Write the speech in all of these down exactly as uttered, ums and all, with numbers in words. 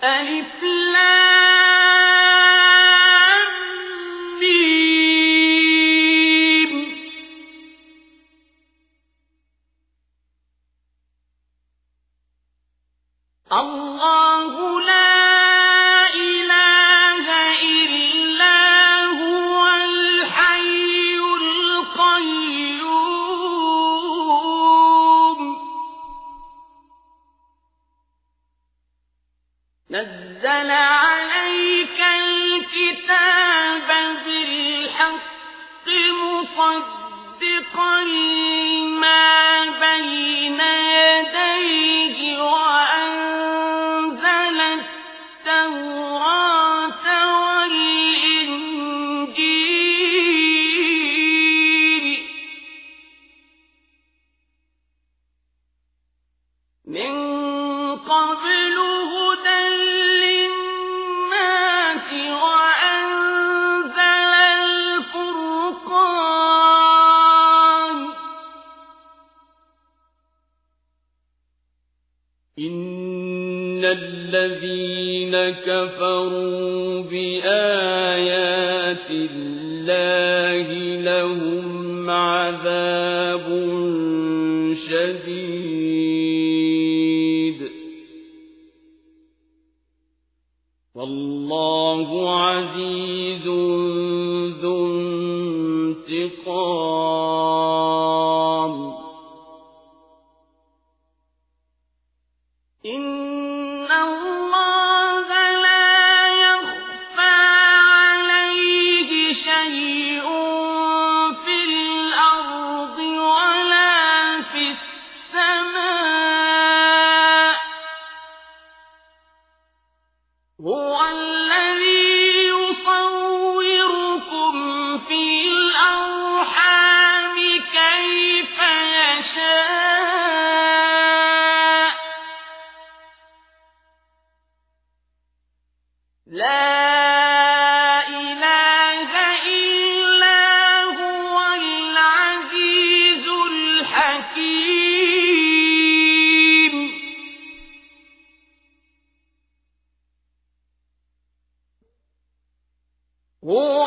ألف لام ميم. الله لا إله إلا هو الحي القيوم نزل عليك الكتاب بالحق مصدقا لما بين يديه وأنزل التوراة والإنجيل من قبل هدى للناس وأنزل الفرقان إن الذين كفروا بآيات الله لهم عذاب شديد والله عزيز ذو انتقام إن الله لا يخفى عليه شيء في الأرض ولا في السماء هو الذي يصوركم في الأرحام كيف يشاء لا إله إلا هو العزيز الحكيم هو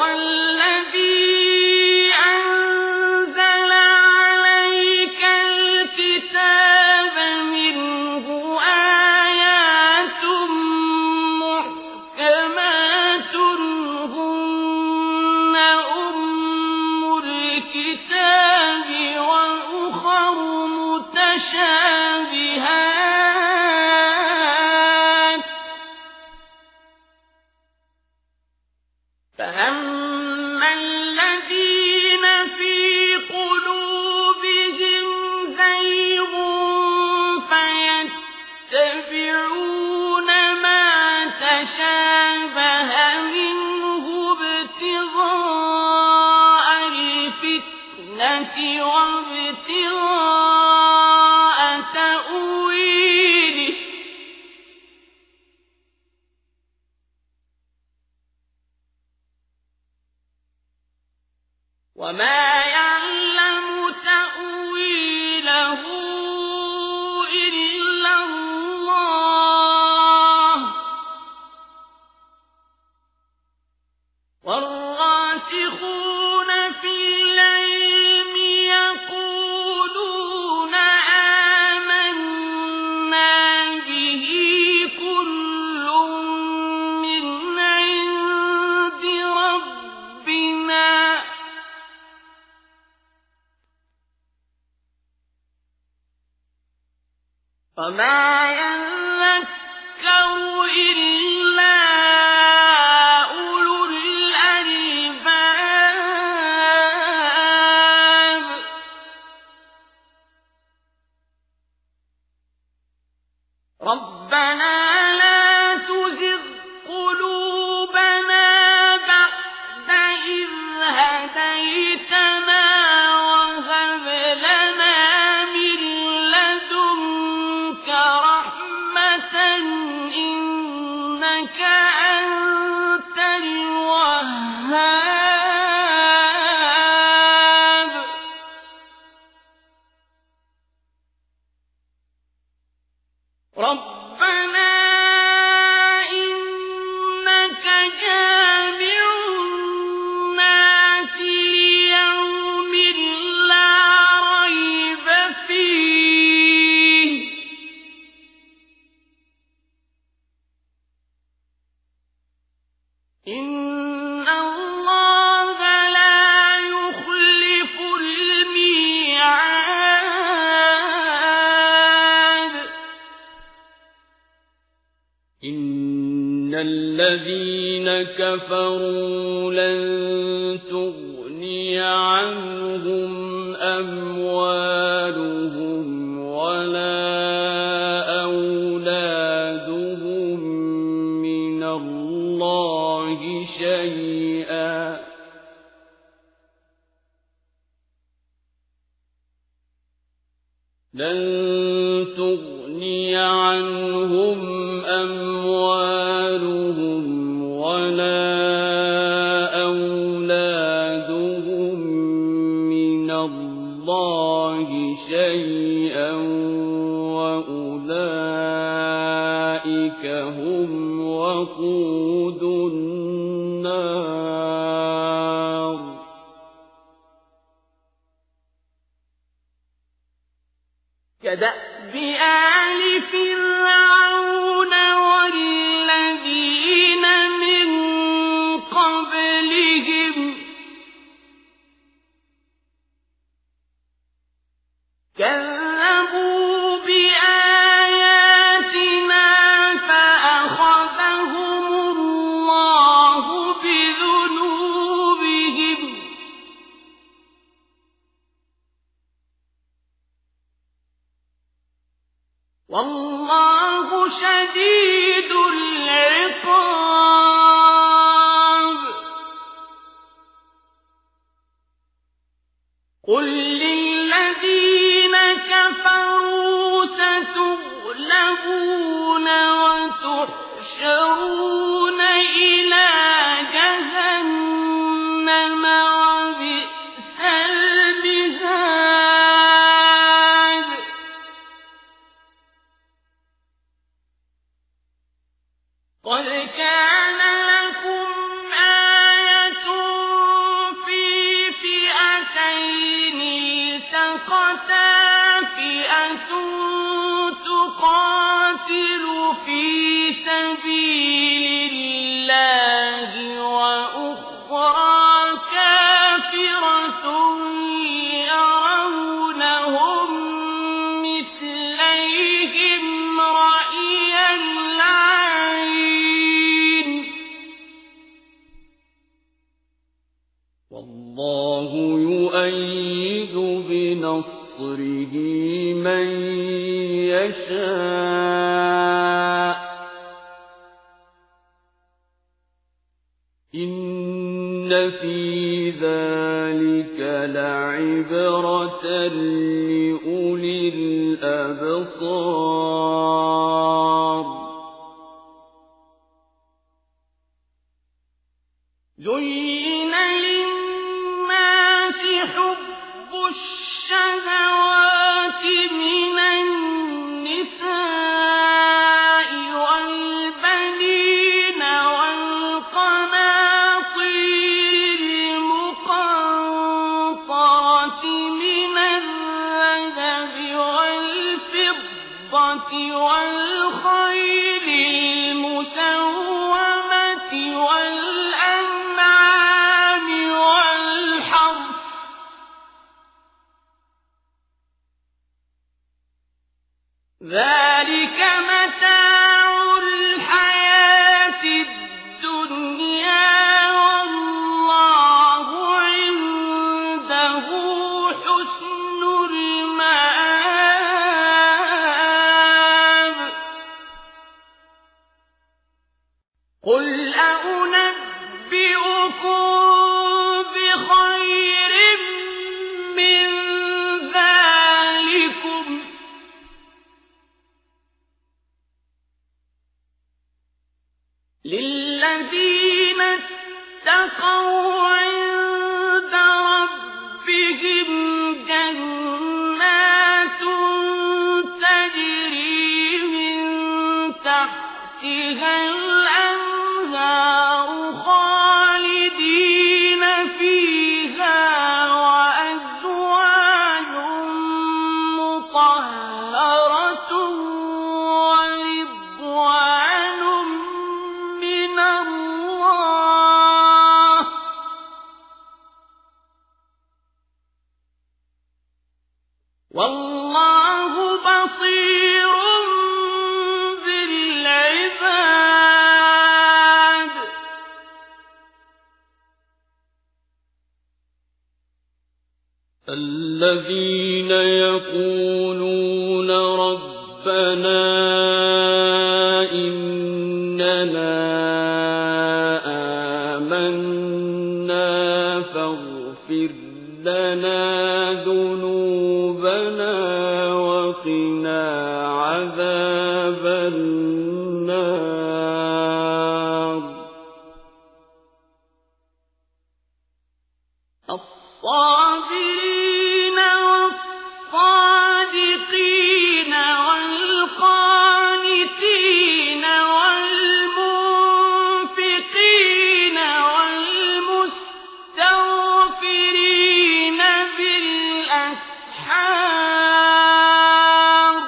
الذي أنزل عليك الكتاب منه آيات محكمات هن أم الكتاب وأخر متشابهات فأما الذين في قلوبهم زيغ فيتبعون ما تشابه منه ابتغاء الفتنة وابتغاء تأويله وما يعلم تأويله إلا الله والراسخون في العلم يقولون آمنا به كل من عند ربنا وما يذكر إلا أولو الألباب ربنا لا تزغ قلوبنا بعد إذ هديتنا وهب لنا من لدنك رحمة إنك أنت الوهاب ربنا الذين كفروا لن تغني عنهم أموالهم ولا أولادهم من الله شيئا لن تغني عنهم أموالهم ولا أولادهم من الله شيئا وأولئك هم وقود النار كدأب آل فرعون والذين من قبلهم كذبوا بآياتنا فأخذهم الله بذنوبهم والله شديد العقاب قل للذين كفروا ستغلبون وتحشرون إلى جهنم وبئس المهاد قد كان لكم آية في فئتين التقتا فئة تقاتل في سبيل الله وأخرى كافرة يرونهم مثليهم رأي العين والله يؤيد بنصره من يشاء إن في ذلك لعبرة لأولي الأبصار زين للناس حب الشهوات من النساء والبنين والقناطير المقنطرة من الذهب والفضة والخيل المسومة والأنعام والحرث ذلك متاع الحياة الدنيا والله عنده حسن المآب قل أنبئكم بخير من ذلكم للذين اتقوا عند ربهم جنات تجري من تحتها الأنهار خالدين فيها وأزواج مطهرة ورضوان من الله والله بصير بالعباد الذين يقولون ربنا إننا آمنا فاغفر لنا ذنوبنا وقنا عذاب النار الصابرين والصادقين والقانتين والمنفقين والمستغفرين بالأسحار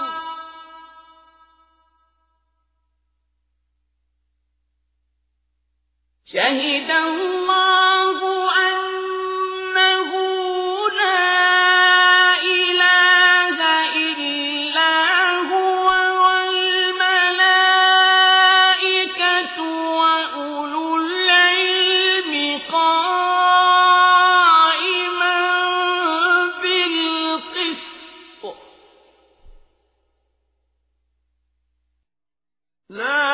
شهد الله أنه لا إله إلا هو والملائكة وأولو العلم قائما بالقسط لا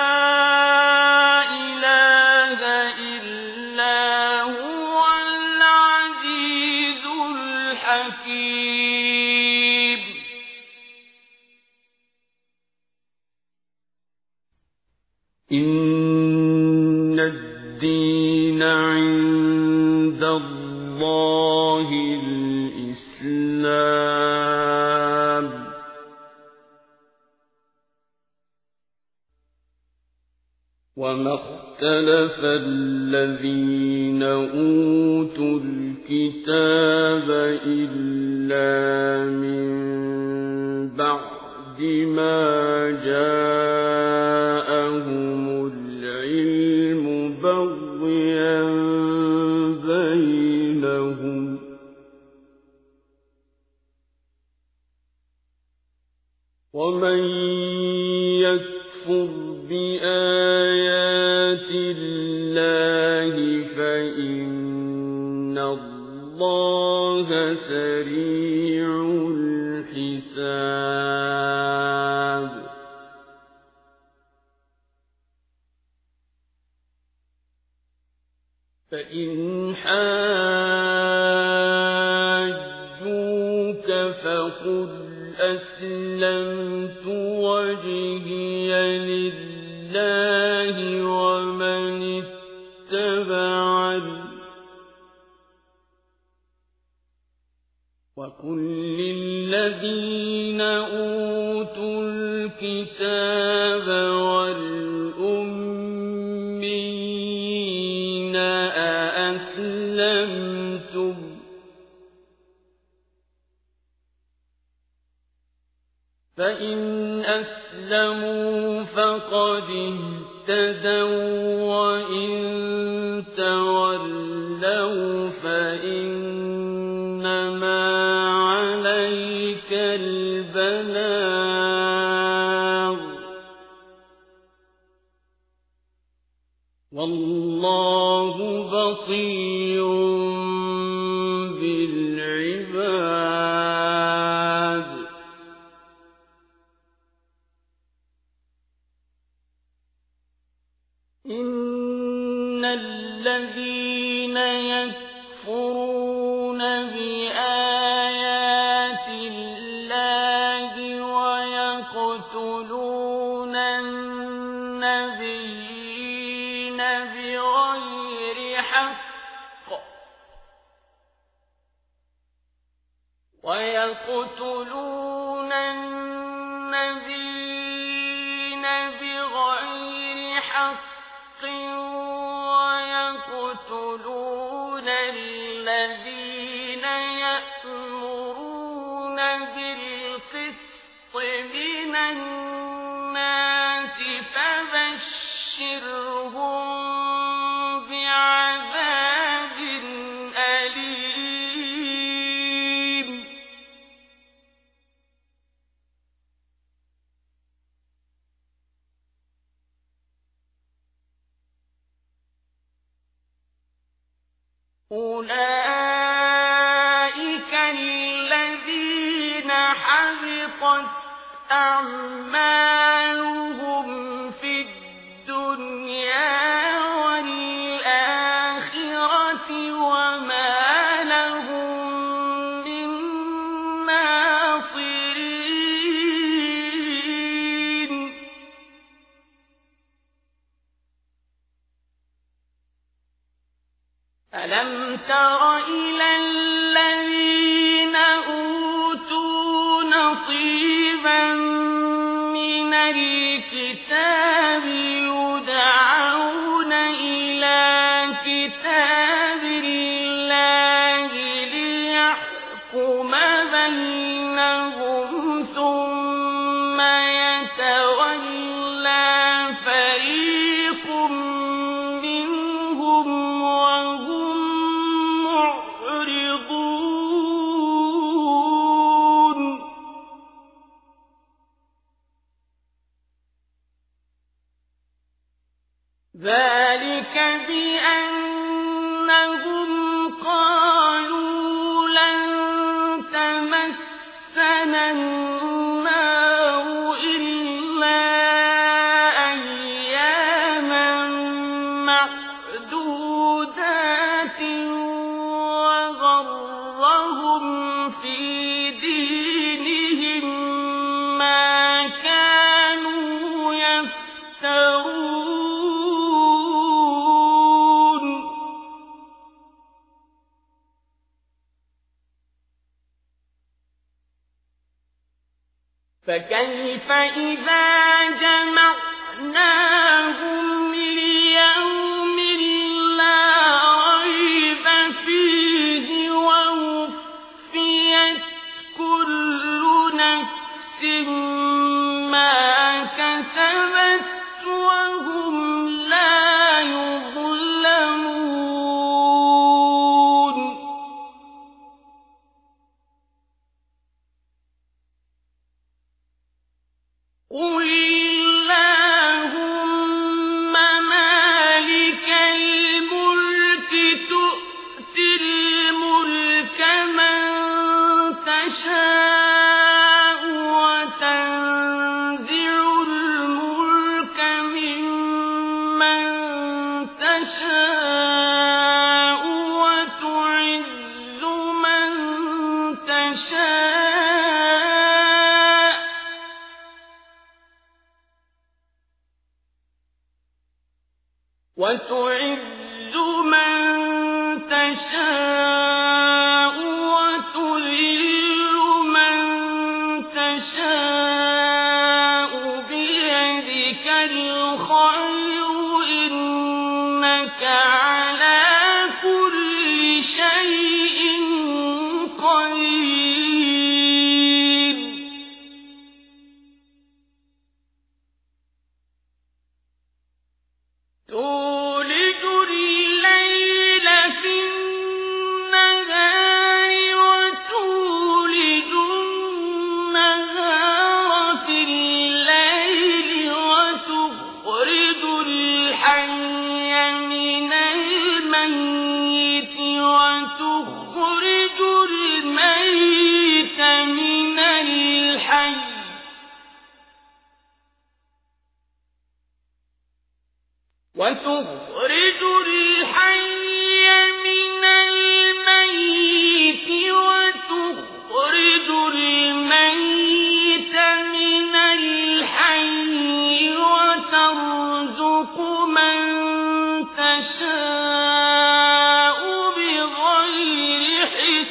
إله إلا هو العزيز الحكيم إن الدين عند الله الإسلام وما اختلف الذين أوتوا الكتاب إلا من بعد ما جاءهم العلم بغيا بينهم ومن يكفر بآيات الله فإن الله سريع الحساب فإن حاجوك فقل أسلمت وجهي لله ومن اتبعني وقل للذين أوتوا الكتاب والأميين أأسلمتم فإن أسلموا فقد اهتدوا وإن تولوا فإنما عليك البلاغ والله بصير بالعباد إن الذين يكفرون بآيات الله ويقتلون النبيين بغير حق ويقتلون النبيين بغير حق ويقتلون الذين يأمرون بالقسط من الناس فبشرهم بعذاب أليم أولئك الذين أعمالهم في الدنيا والآخرة وما لهم من ناصرين ألم تر إلى الذين أوتوا نصيبا من الكتاب يدعون إلى كتاب الله ليحكم بينهم ثم يتولى فريق منهم وهم معرضون ذلك بأنهم قالوا لن تمسنا النار إلا أياما معدودات وغرهم في دينهم ما كانوا يفترون فكيف إذا جمعناهم ليوم لا ريب فيه ووفيت كل نفس ما كسبت وهم لا يظلمون قل اللهم مالك الملك تؤتي الملك من تشاء وتنزع الملك ممن تشاء وتعز من تشاء وتعز من تشاء وتذل من تشاء بيدك الخير إنك على كل شيء قدير تولج الليل في النهار وتولج النهار في الليل وتخرج الحي من الميت وتخرج الميت من الحي وتخرج الحي من الميت وتخرج الميت من الحي وترزق من تشاء بغير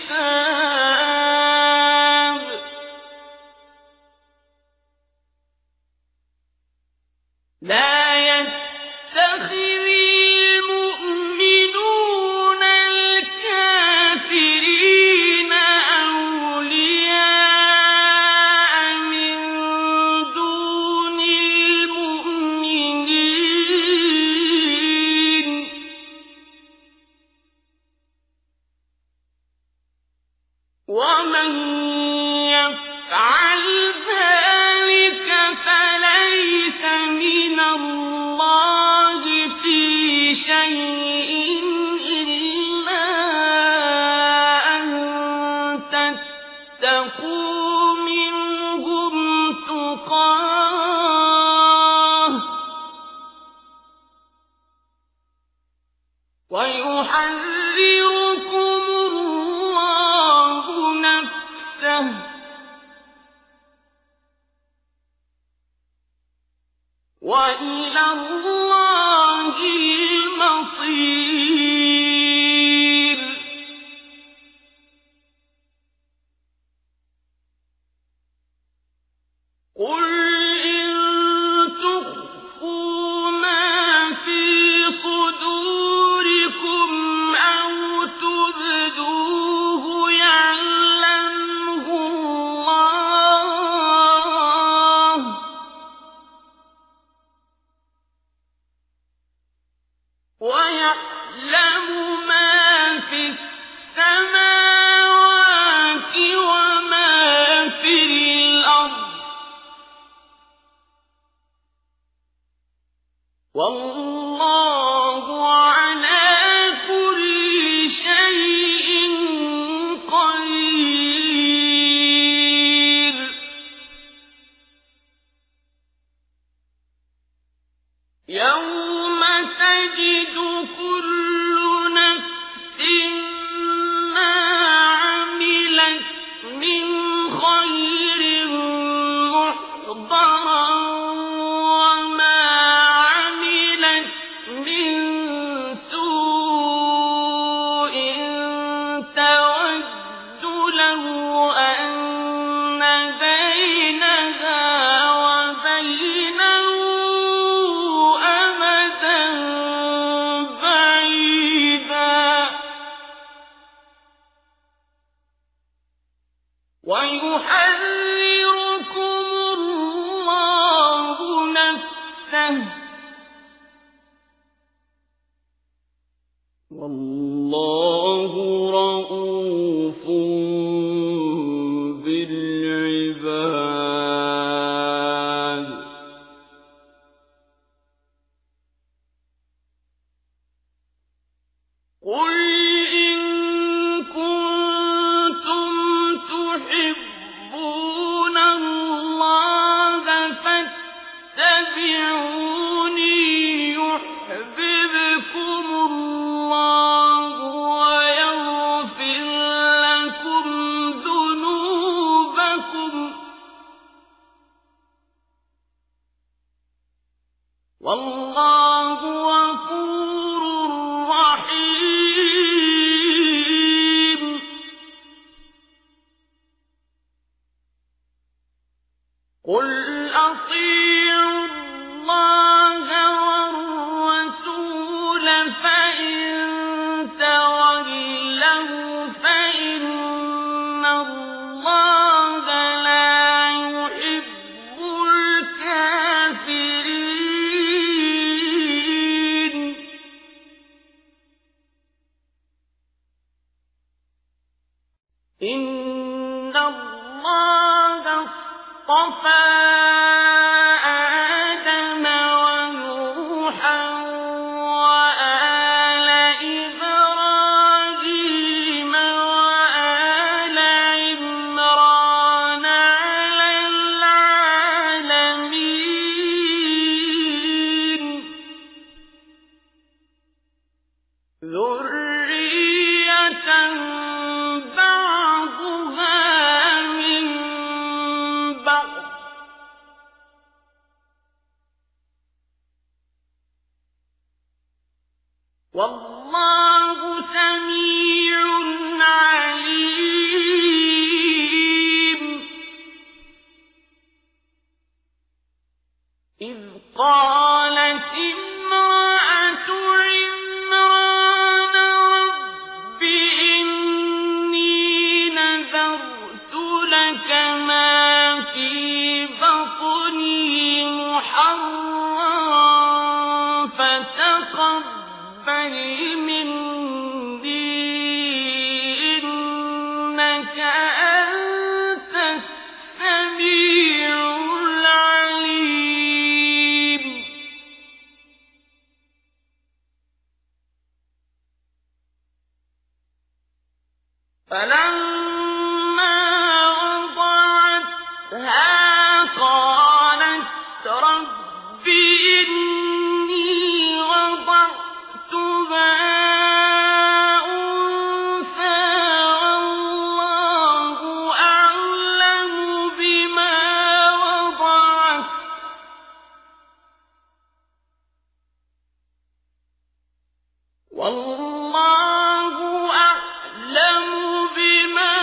حساب لا يتخذ المؤمنون الكافرين أولياء من دون المؤمنين ومن يفعل ذلك فليس من الله في وإلى الله المصير قل إن تخفوا ما في صدوركم أو تبدوه يعلمه الله ويعلم ما في السماوات وما في الأرض والله على كل شيء قدير يوم تجد كل نفس ما عملت من خير محضرا وما عملت من سوء تود لو أن بينها وبينه أمدا بعيدا ويحذركم الله نفسه والله رءوف بالعباد قل إن كنتم تحبون الله فاتبعوني يحببكم الله ويغفر لكم ذنوبكم والله غفور رحيم قل أطيعوا الله والرسول فإن تولوا فإن الله لا يحب الكافرين إن الله اصطفى آدم ونوحا وآل إبراهيم وآل عمران على العالمين ذرية بعضها من بعض والله سميع عليم إذ قالت امرأة عمران رب إني نذرت لك ما في بطني محررا فتقبل مني إنك أنت السميع العليم فلما وضعتها قالت رب إني وضعتها أنثى والله أعلم بما وضعت والله أعلم بما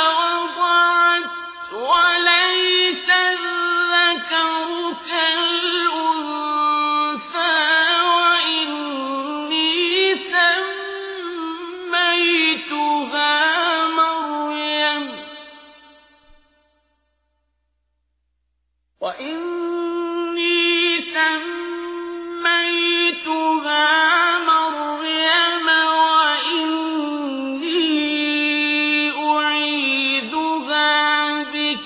وضعت وليس الذكر كالأنثى وإني سميتها مريم وإني سميتها مريم وإني أعيذها بك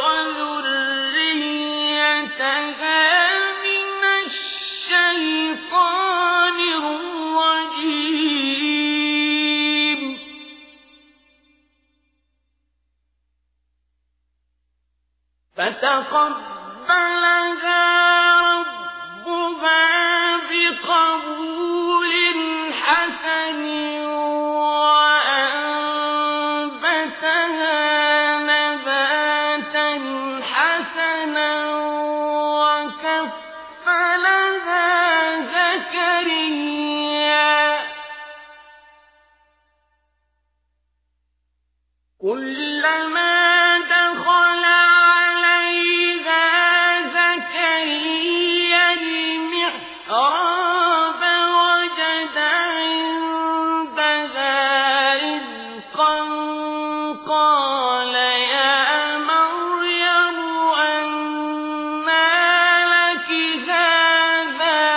وذريتها من الشيطان الرجيم فتقبلها ربها بقبول حسن وأنبتها نباتا حسنا وكفلها زكريا كلما دخل عليها زكريا المحراب وجد عندها رزقا قال يا مريم أنى لك هذا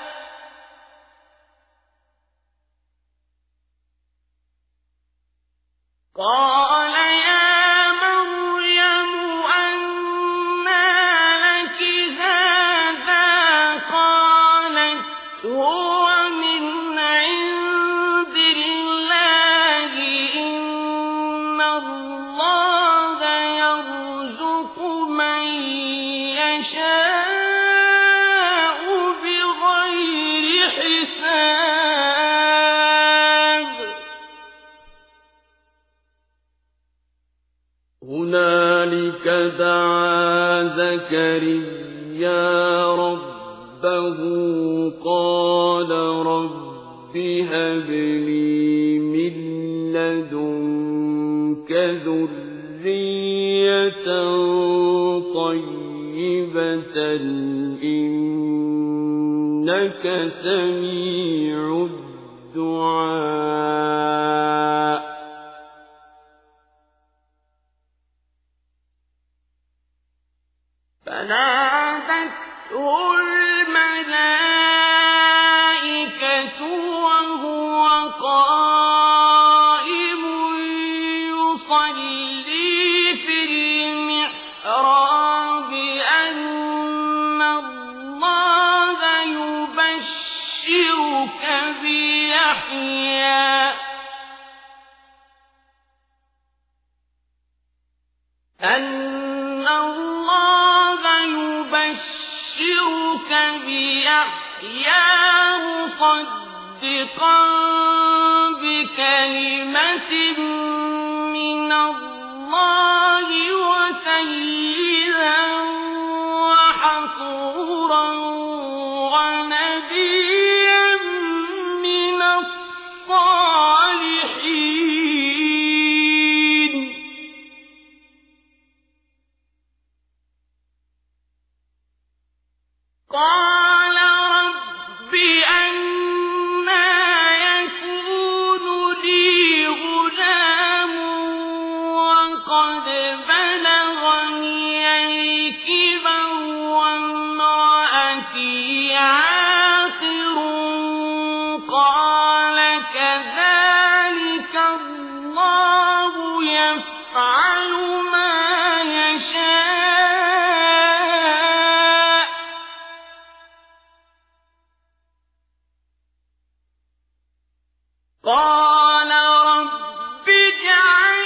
قال يا مريم أنى لك هذا قالت هو من عند الله إن الله يرزق من يشاء بغير حساب هنالك دعا زكريا ربه قال رب هب لي من لدنك ذرية طيبة إنك سميع الدعاء فنادته الملائكة وهو قائم يصلي في المحراب أن الله يبشرك بيحيى أن الله يبشرك بيحيى مصدقا بكلمة من الله وسيدا وحصورا ونبيا من الصالحين قال رب أنى يكون لي غلام وقد بلغني الكبر وامرأتي عاقر قال كذلك الله يفعل ما يشاء قال رب اجعل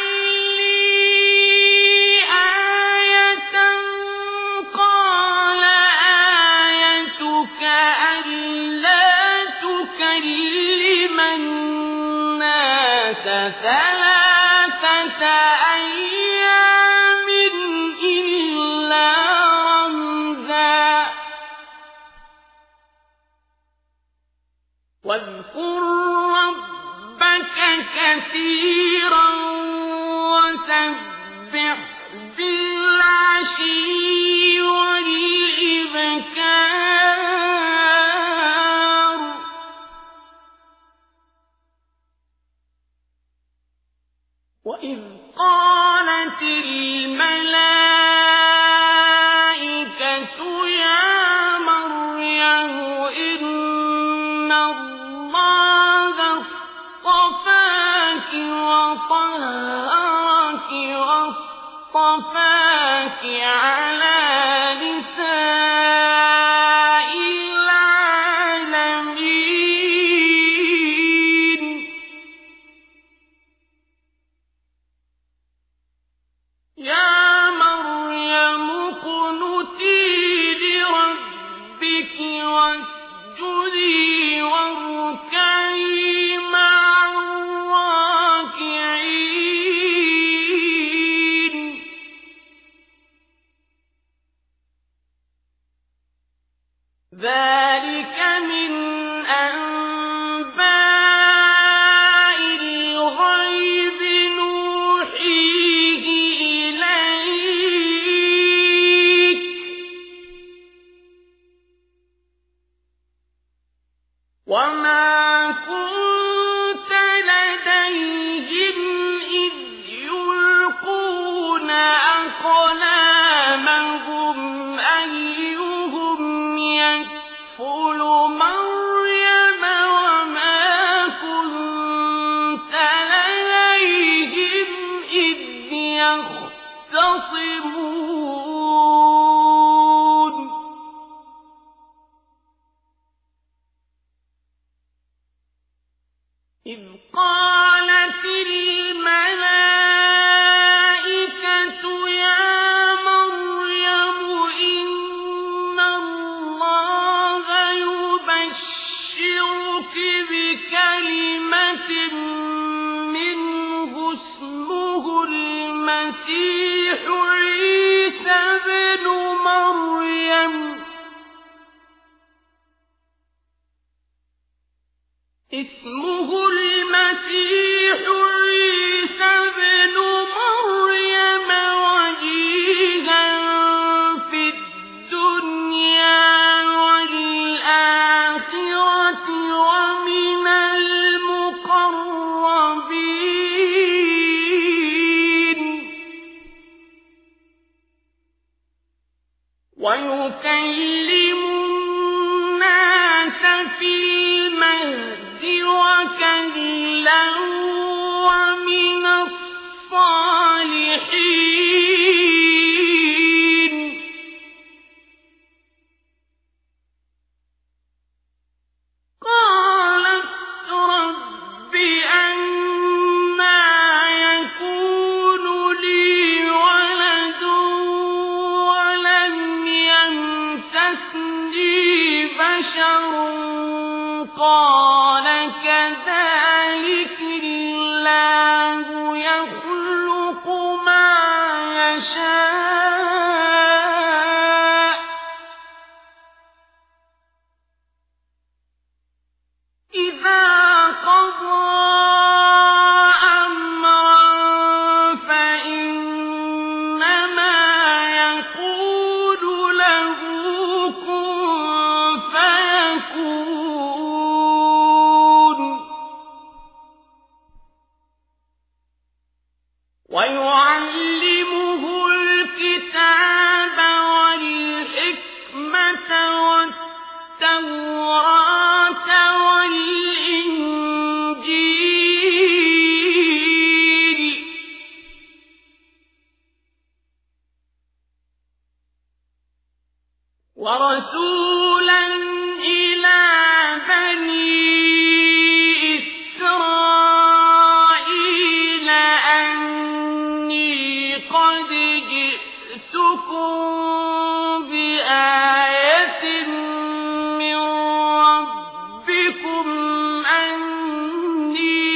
لي آية قال آيتك ألا تكلم الناس ثلاثة أيام إلا رمزا واذكر كثيرا وسبح بالعشي والإبكار وإذ قالت الملائكة يا مريم إن الله اصطفاك وطهرك واصطفاك على نساء العالمين يا مريم اقنتي لربك واسجدي واركعي مع الراكعين ذلك من أنباء الغيب نوحيه إليك وما كنت لديهم إذ يلقون أقلامهم أيهم يكفل مريم وما كنت لديهم إذ يختصمون إذ قالت الملائكة يا مريم إن الله يبشرك بكلمة منه اسمه المسيح عيسى ابن مريم اسمه المسيح عيسى ابن مريم وجيها في الدنيا والآخرة ومن المقربين ويكلم الناس في المهد وكهلا ومن الصالحين قالت رب أنى يكون لي ولد ولم يمسسني بشر قال كذلك الله يخلق ما يشاء إذا قضى أمرا فإنما يقول له كن فيكون ويعلمه الكتاب والحكمة والتوراة والإنجيل ورسولا إلى بني إسرائيل أني قد جئتكم بآية من ربكم أني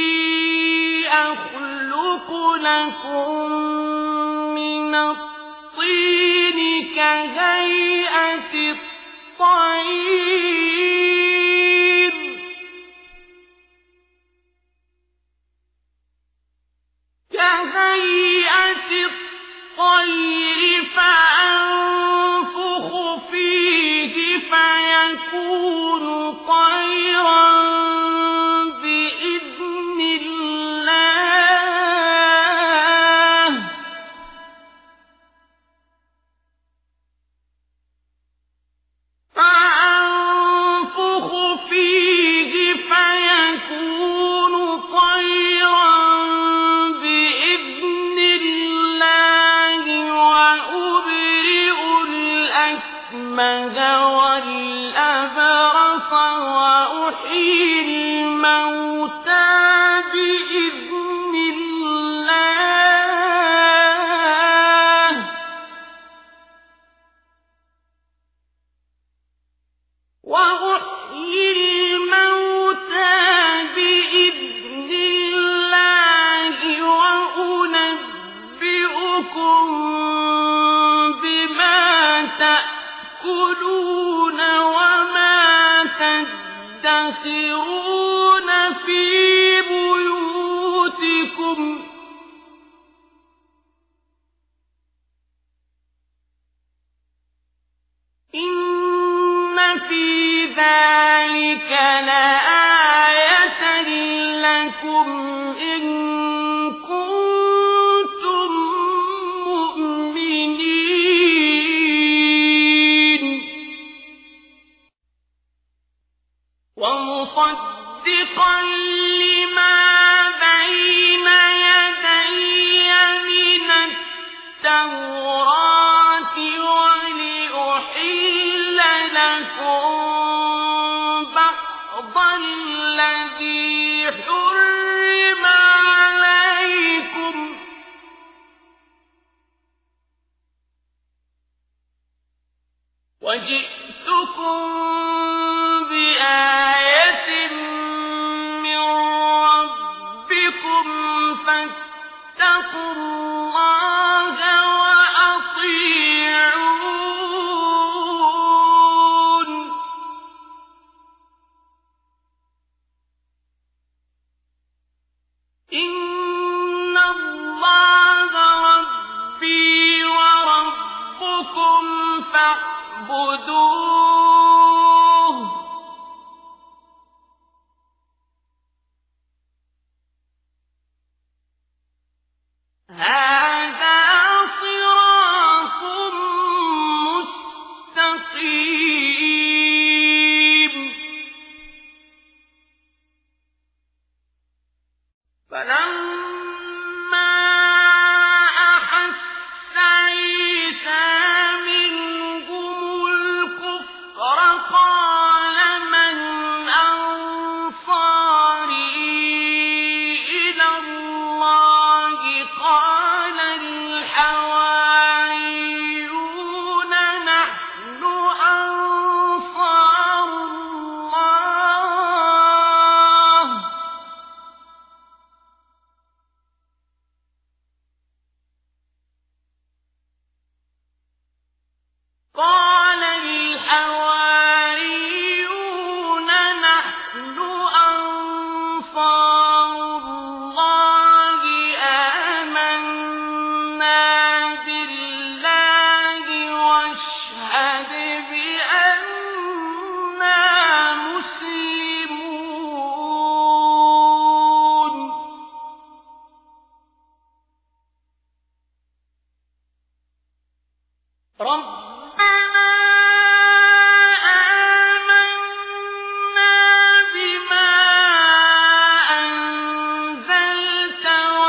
أخلق لكم من الطين كهيئة الطير فيكون طيرا بإذن الله فأنفخ فيه فيكون طيرا بإذن الله وأبرئ الأكمه والأبرص وأحيي الموتى بإذن الله وأحيي الموتى بإذن الله وأنبئكم بما تأكلون وما تدخرون في بيوتكم إن في ذلك لآية لكم إن كنتم مؤمنين ومصدقا لما بين يدي من التوراة ولأحل لكم بعض الذي حرم عليكم وجئتكم بآية من ربكم فاتقوا الله وأطيعون إن الله ربي وربكم فاعبدوه هذا صراط مستقيم فلما أحس عيسى منهم الكفر قال من أنصاري إلى الله قال الحواريون نحن أنصار الله قال الحواريون نحن أنصار الله آمنا بالله واشهد بأننا مسلمون ربنا آمنا بما أنزلت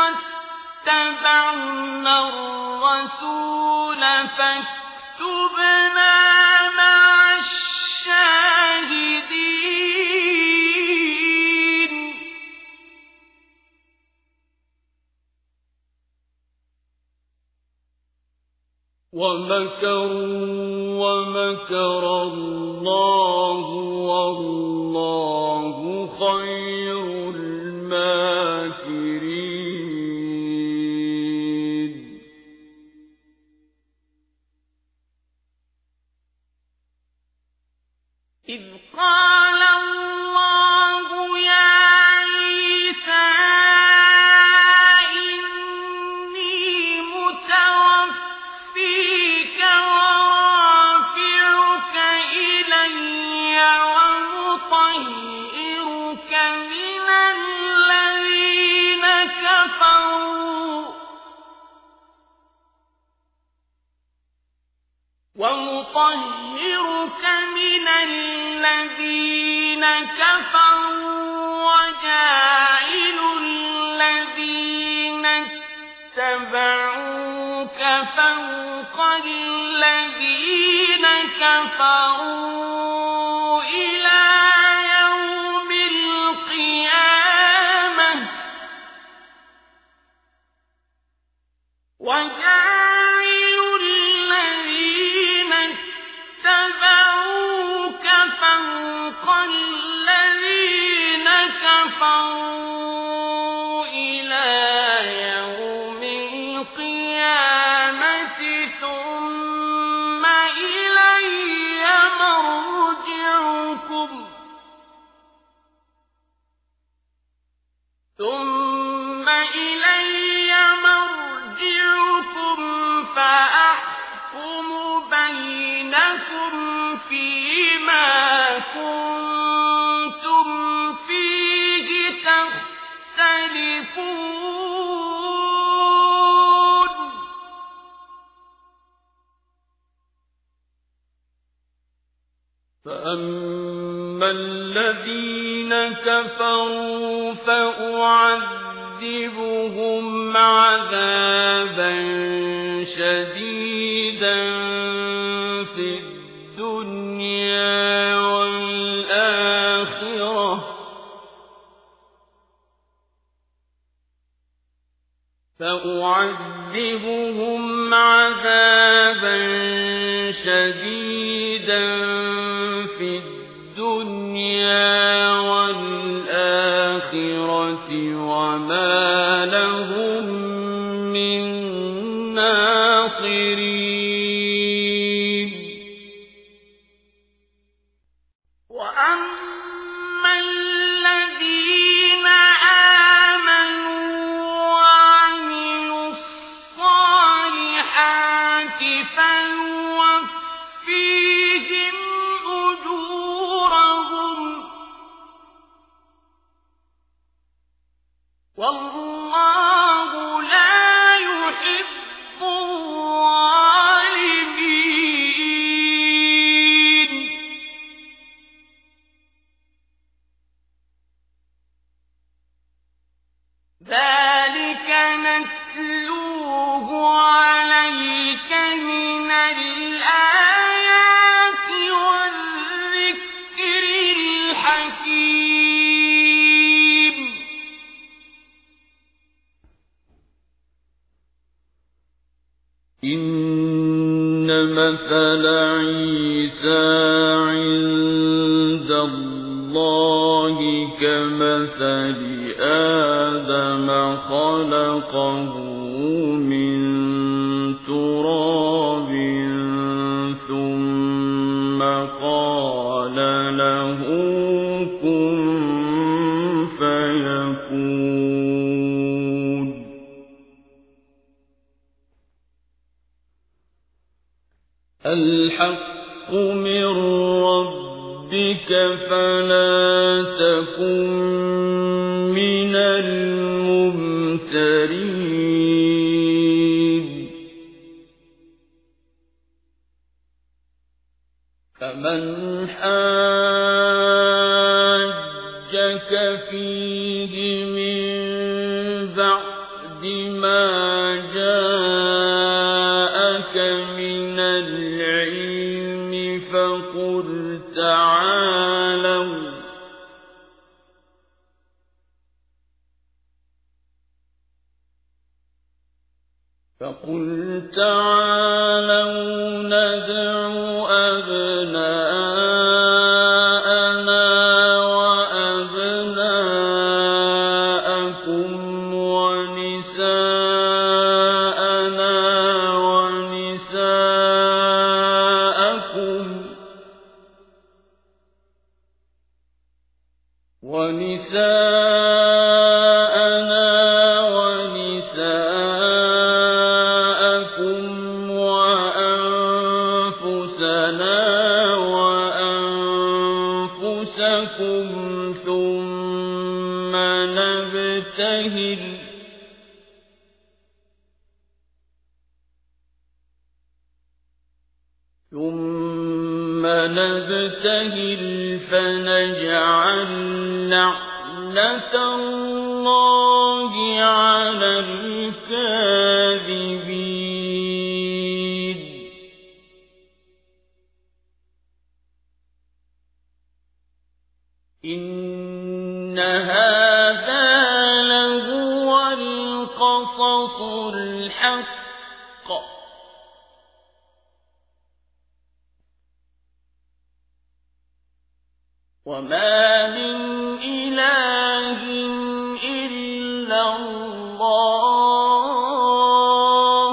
واتبعنا الرسول فاكتبنا مع الشاهدين ومكروا ومكر الله والله خير الماكرين إذ قال الله يا عيسى إني متوفيك ورافعك إلي الذين كفروا وجاعل الذين اتبعوك فوق الذين كفروا إلى يوم القيامة وجاعل الذين اتبعوك فوق الذين كفروا إلى يوم القيامة ثم إلي مرجعكم ثم إلي مرجعكم فأحكم بينكم فيما كنتم فيه تختلفون فأما الذين كفروا فأعذبهم عذابا شديدا في الدنيا والآخرة فأعذبهم عذابا شديدا في الدنيا والآخرة وما لهم من ناصرين وأما الذين آمنوا وعملوا الصالحات فيوفيهم أجورهم والله لا يحب الظالمين ذلك نتلوه عليك من الآيات والذكر الحكيم إن مثل عيسى عند الله كمثل آدم خلقه من تراب ثم قال له كن فيكون الحق من ربك فلا تكن من الممترين فمن حاجك فيه من بعد ما جاءك من العلم فقل تعالوا فقل تعالوا ندع أبناءنا وأبناءكم ونساءنا ونساءكم ونساءنا ونساءكم وأنفسنا وأنفسكم ثم نبتهل ثم نبتهل نبتهل فنجعل لعنة الله على الكاذبين إن هذا لهو القصص الحق وما من إله إلا الله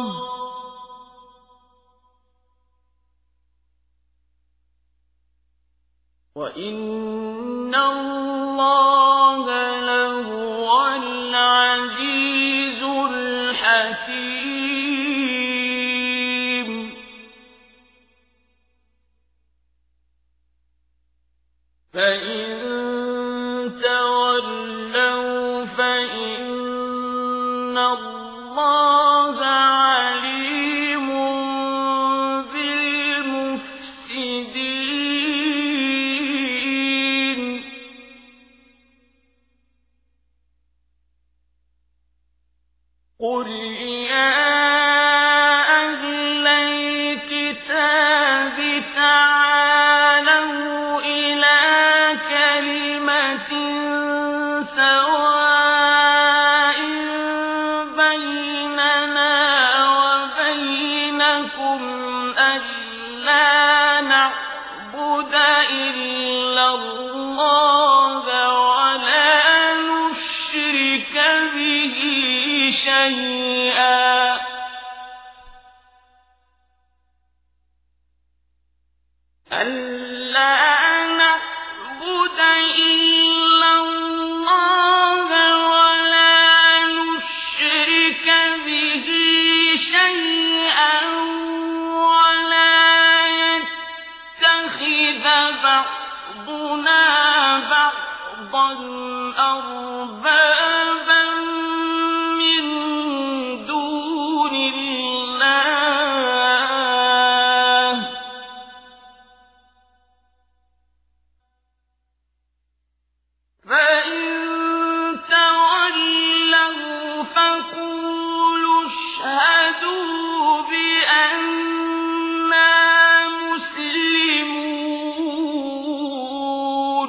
وإن الله لهو العزيز الحكيم فإن تولوا فإن الله عليم بالمفسدين قل يا أهل الكتاب تعالوا إلى كلمة سواء بيننا وبينكم ألا نعبد إلا الله ولا نشرك به شيئا ألا نعبد إلا الله ولا نشرك به شيئا ولا يتخذ بعضنا بعضا أربابا من دون الله فإن تولوا فقولوا اشهدوا بأننا مسلمون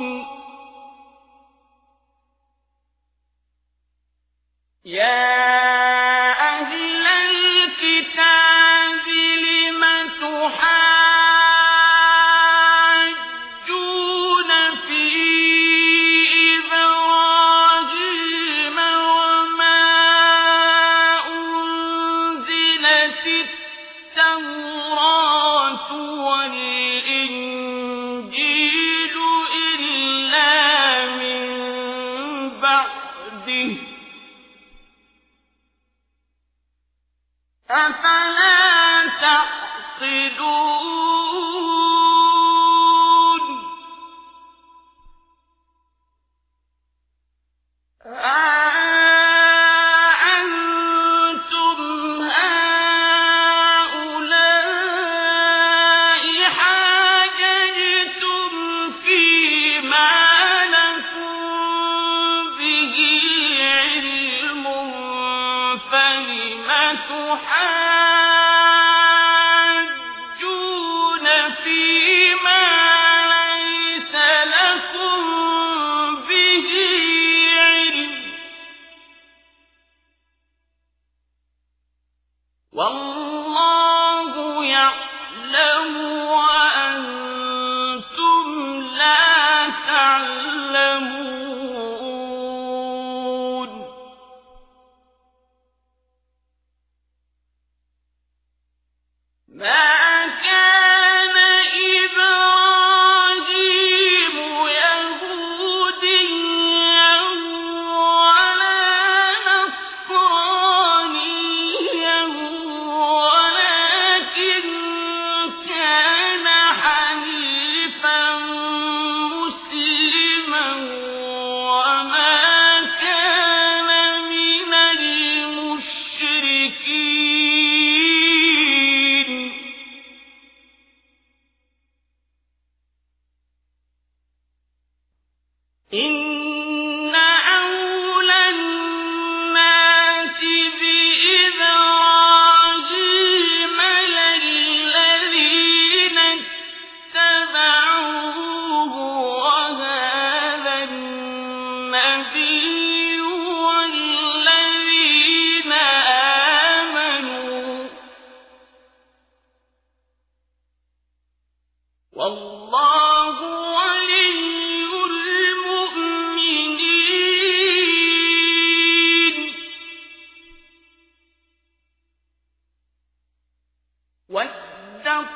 يا أهل الكتاب لم تحاجون في إبراهيم وما أنزلت التوراة والإنجيل إلا من بعده أفلا تعقلون أأنتم هؤلاء حاججتم فيما لكم به علم فلم تحاجون فيما ليس لكم به علم والله يعلم وأنتم لا تعلمون ما كان إبراهيم يهوديا ولا نصرانيا ولكن كان حنيفا مسلما إن أولى الناس بإبراهيم للذين اتبعوه وهذا النبي والذين آمنوا والله ولي المؤمنين وَدَّت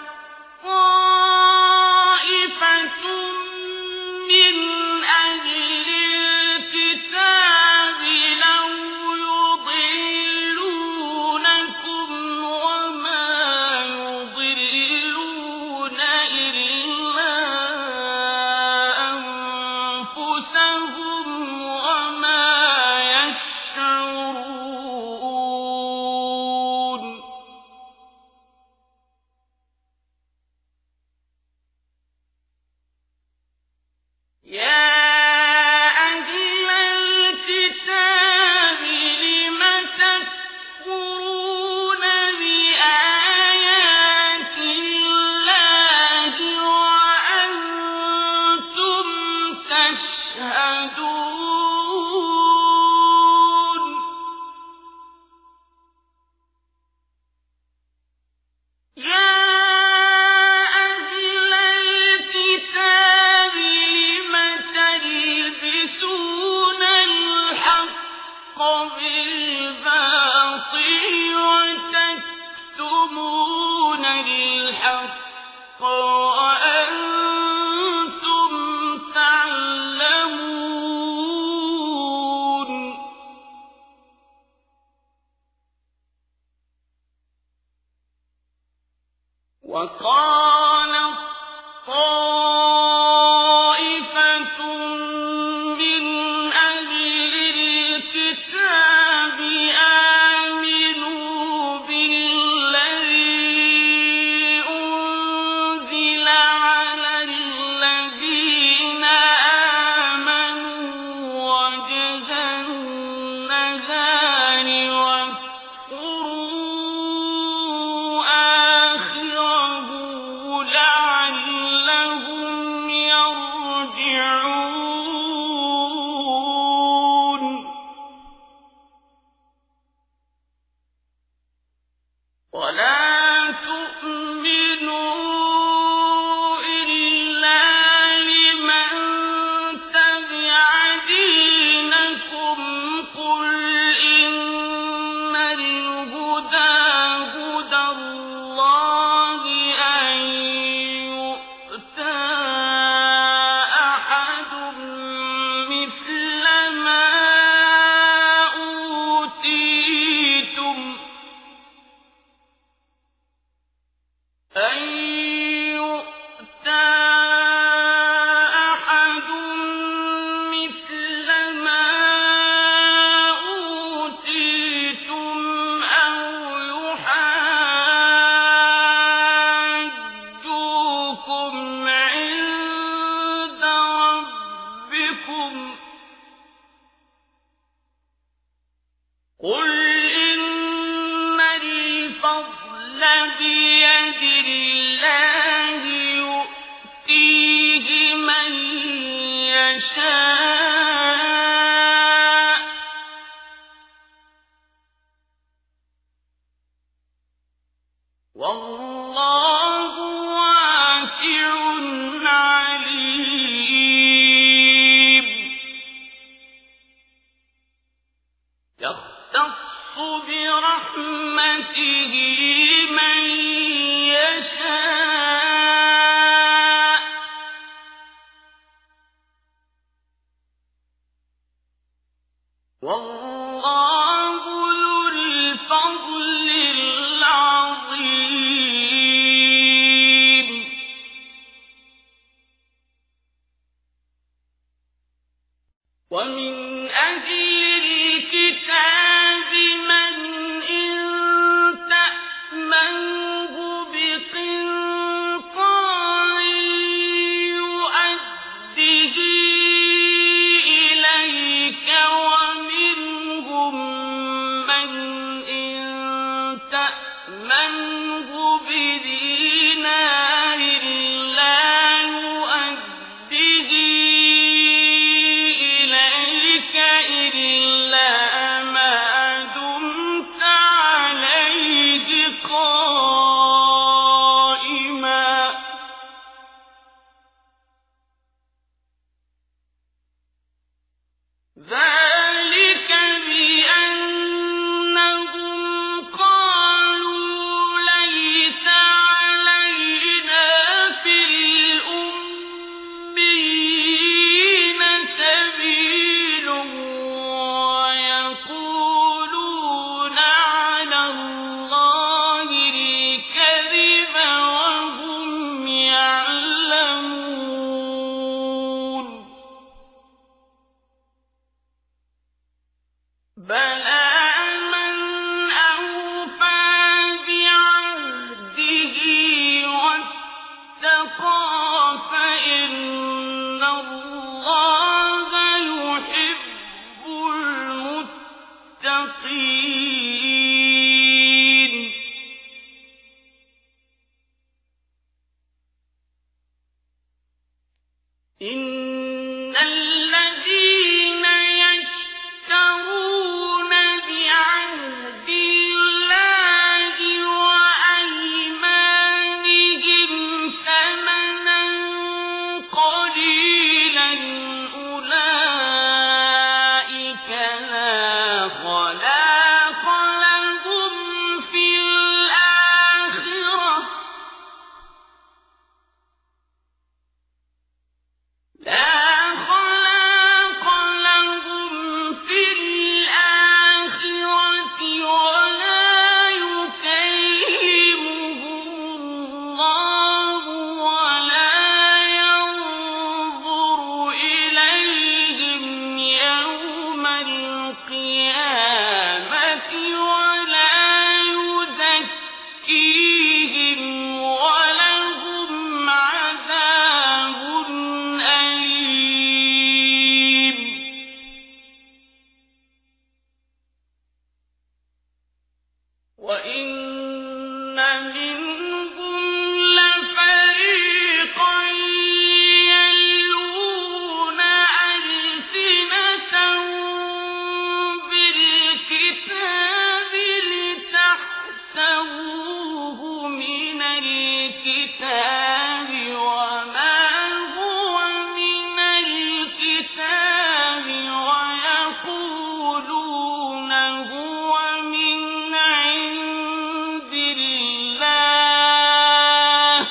طَّائِفَةٌ من أهل الكتاب لو يضلونكم وما يضلون إلا أنفسهم وما يشعرون يا أهل الكتاب لم تكفرون بآيات الله وأنتم تشهدون يا أهل الكتاب لم تلبسون الحق بالباطل وتكتمون الحق وأنتم تعلمون وقالت طائفة من أهل الكتاب آمنوا بالذي أنزل على الذين آمنوا وجه النهار واكفروا آخره لعلهم يرجعون ولا تؤمنوا إلا لمن تبع دينكم قل إن الهدى هدى الله أن يؤتى أحد مثل ما أوتيتم أن يؤتى أحد مثل ما أوتيتم أو يحاجوكم عند ربكم قل إن الفضل بيد الله يؤتيه من يشاء والله واسع عليم يختص برحمته من يشاء والله ذو الفضل العظيم ومن أهل الكتاب من إن تأمنه بقنطار يؤده ذلك بأنهم قالوا ليس علينا في الأميين سبيل ويقولون على الله الكذب وهم يعلمون بلى من أوفى بعهده واتقى فإن الله يحب المتقين إن الذين يشترون بعهد الله وأيمانهم ثمنا قليلا أولئك لا خلاق لهم في الآخرة لا خلاق لهم في الآخرة ولا يكلمهم الله ولا ينظر إليهم يوم القيامة ولا يزكيهم ولهم عذاب أليم وإن منهم لفريقا يلوون ألسنتهم بالكتاب لتحسبوه من الكتاب وما هو من الكتاب ويقولون هو من عند الله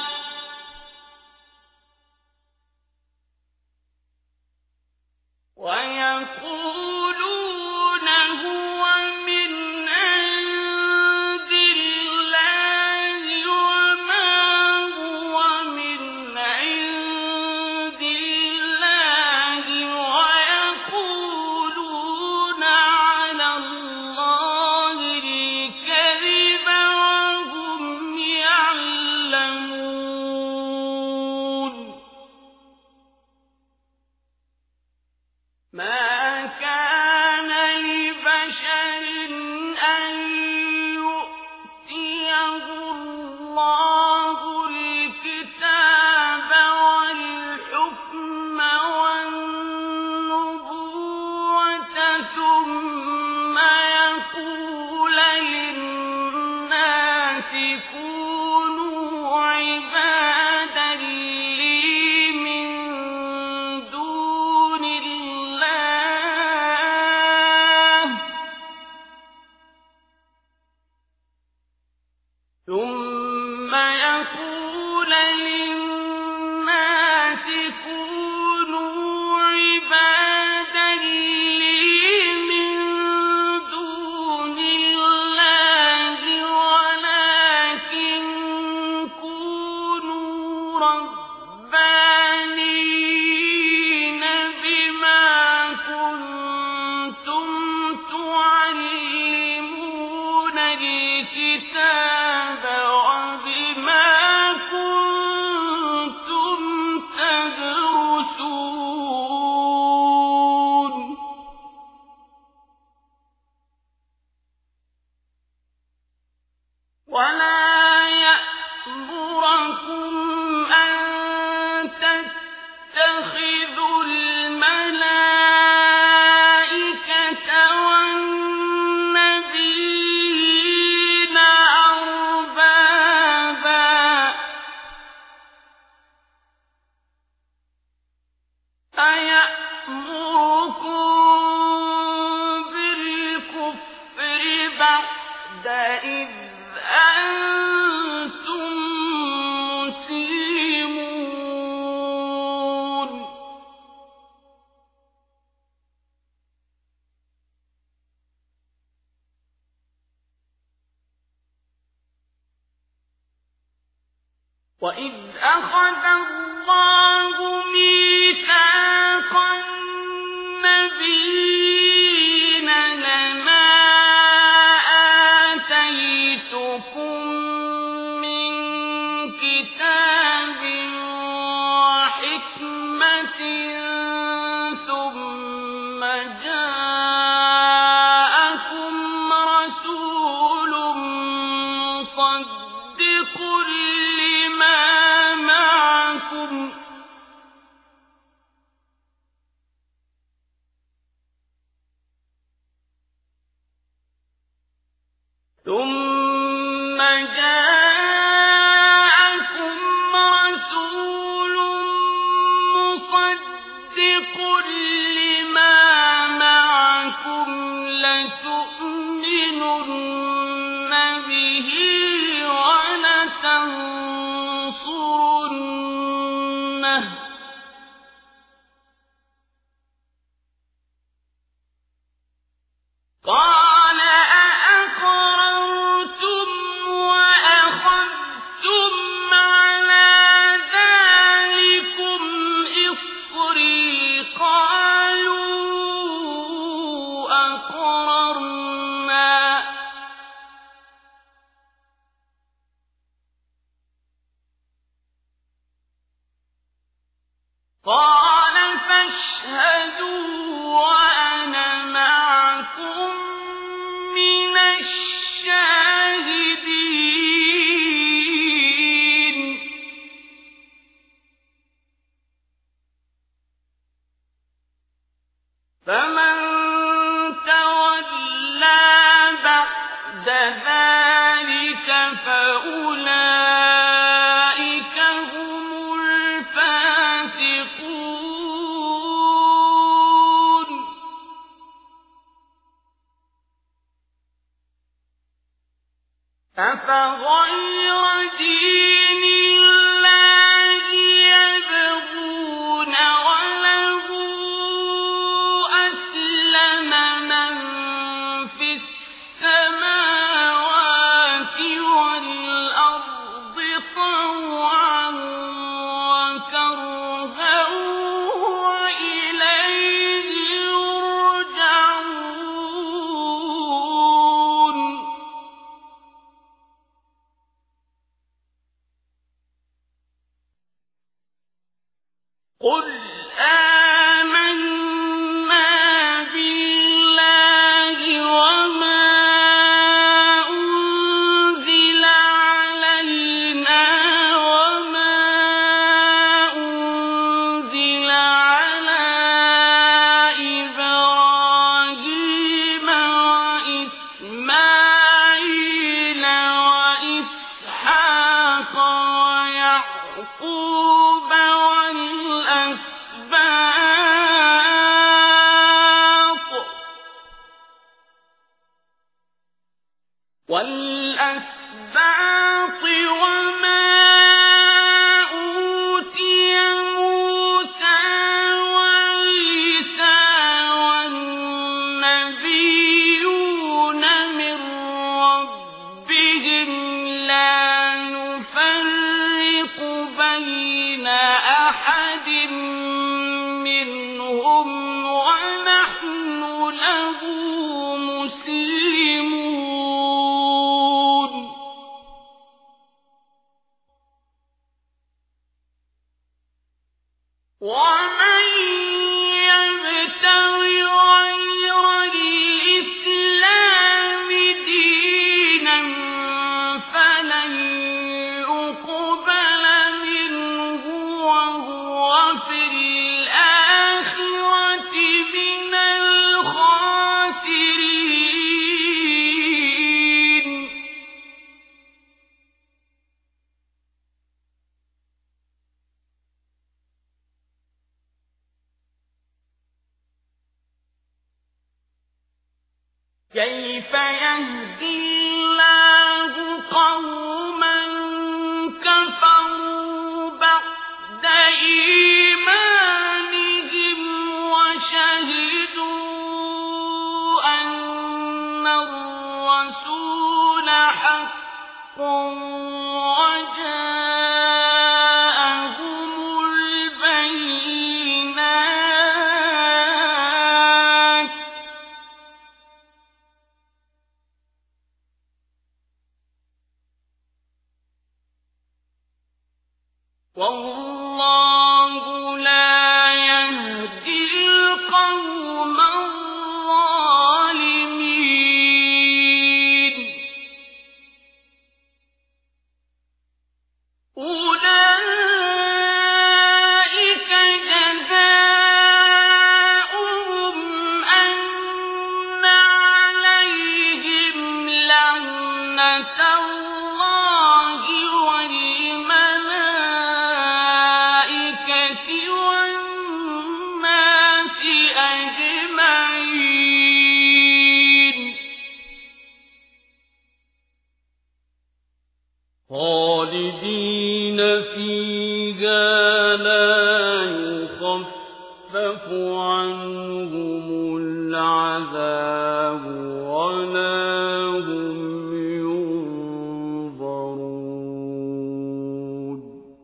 ويقولون هو من عند الله وما هو من عند الله ويقولون على الله الكذب وهم يعلمون ما كان لبشر أن يؤتيه الله الكتاب والحكم والنبوة ثم يقول للناس كونوا عبادا لي من دون الله ثم يقول للناس كونوا عبادا لي من دون الله ولكن كونوا ربانيين بما كنتم تعلمون الكتاب وبما كنتم تدرسون ولا يأمركم أن تتخذوا الملائكة والنبيين أربابا أيأمركم وإذ أخذ الله ميثاق النبيين لما آتيتكم من كتاب وحكمة ثم جاءكم رسول مصدق لما معكم ثم جاءكم رسول مصدق لما معكم لتؤمنن به ولتنصرنه قال أأقررتم وأخذتم على ذلكم إصري قالوا أقررنا قال فاشهدوا وأنا معكم من الشاهدين فمن تولى بعد ذلك فأولئك هم الفاسقون أفغير دين الله يبغون وله أسلم من في السماوات والأرض طوعا وكرها وإليه يرجعون قل آمنا بالله وما أنزل علينا وما أنزل على إبراهيم وإسماعيل وإسحاق ويعقوب والأسباط وما أوتي موسى وعيسى والنبيون من ربهم لا نفرق بين أحد منهم ونحن له مسلمون ومن يبتغ غير الإسلام دينا فلن يقبل منه وهو في الآخرة من الخاسرين كيف يهدي الله قوما كفروا بعد إيمانهم وشهدوا أن الرسول حق وجاء عنهم العذاب ولا هم ينظرون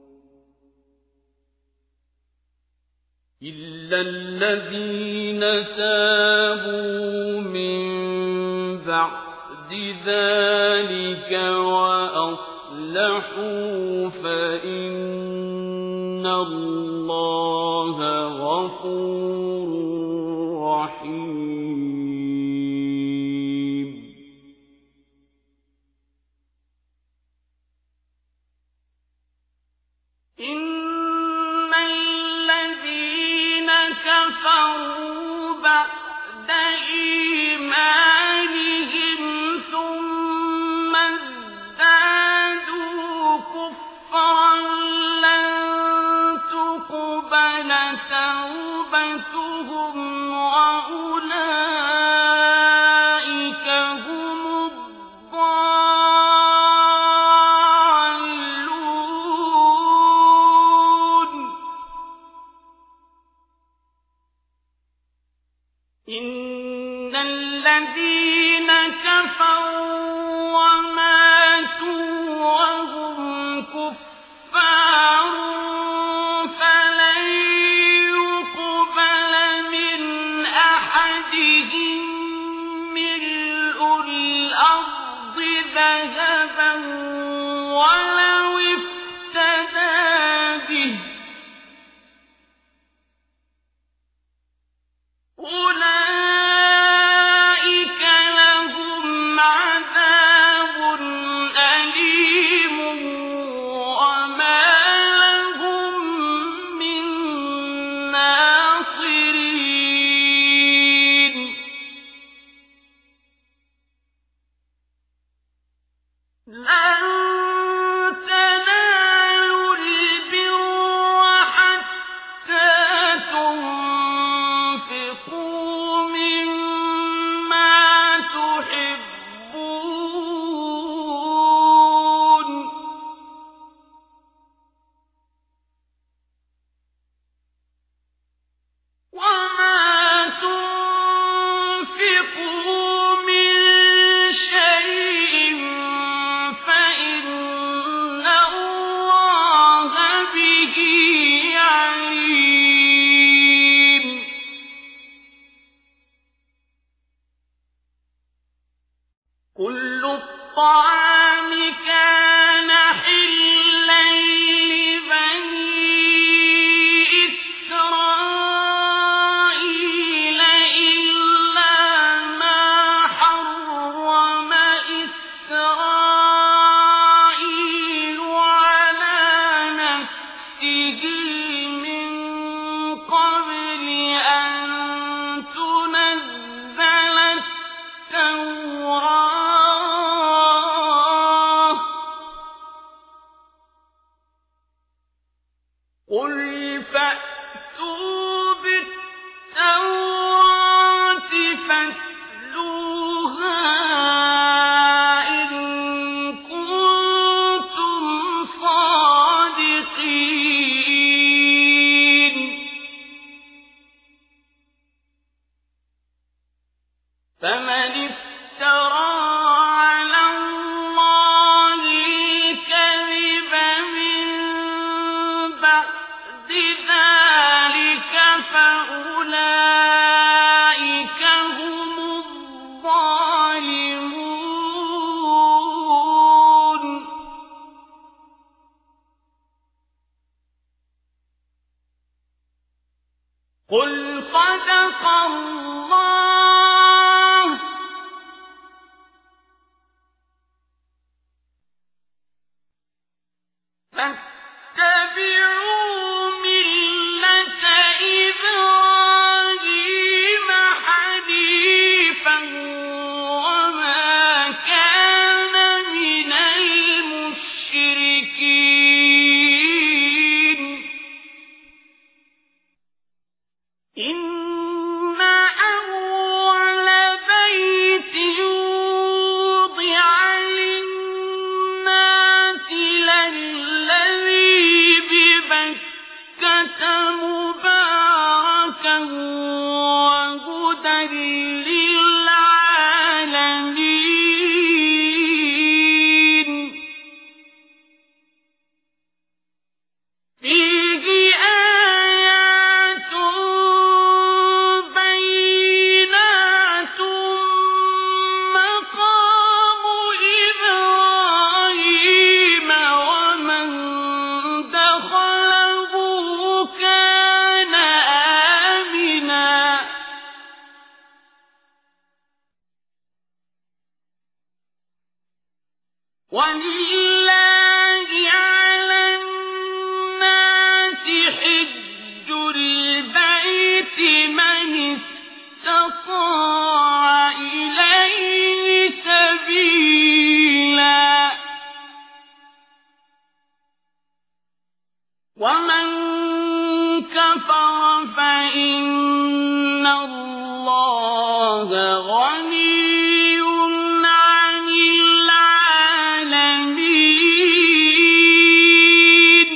إلا الذين تابوا من بعد ذلك وأصلحوا فإن الله غفور رحيم إن الذين كفروا بعد إيمانهم ثم ازدادوا كفرا لن تقبل توبتهم وأولئك هم الضالون إن الذين كفروا وماتوا وهم كفار فلن يقبل من أحدهم ملء الأرض ذهبا ولو افتدى به أولئك لهم عذاب أليم وما لهم من ناصرين لن تنالوا البر حتى تنفقوا مما تحبون وما تنفقوا من شيء فإن الله به عليم كل الطعام كان حلا لبني إسرائيل إلا ما حرم إسرائيل على نفسه من قبل أن تنزل التوراة قل فأتوا بالتوراة فاتلوها إن كنتم صادقين فمن افترى على الله الكذب من بعد ذلك فأولئك هم الظالمون قل صدق الله فاتبعوا ملة إبراهيم حنيفا وما كان من المشركين إن أول بيت وضع للناس للذي ببكة مباركا وَلِلَّهِ عَلَى النَّاسِ حِجُّ الْبَيْتِ مَنِ اسْتَطَاعَ إِلَيْهِ سَبِيلًا ۚ وَمَن كَفَرَ فَإِنَّ اللَّهَ غَنِيٌّ عَنِ الْعَالَمِينَ.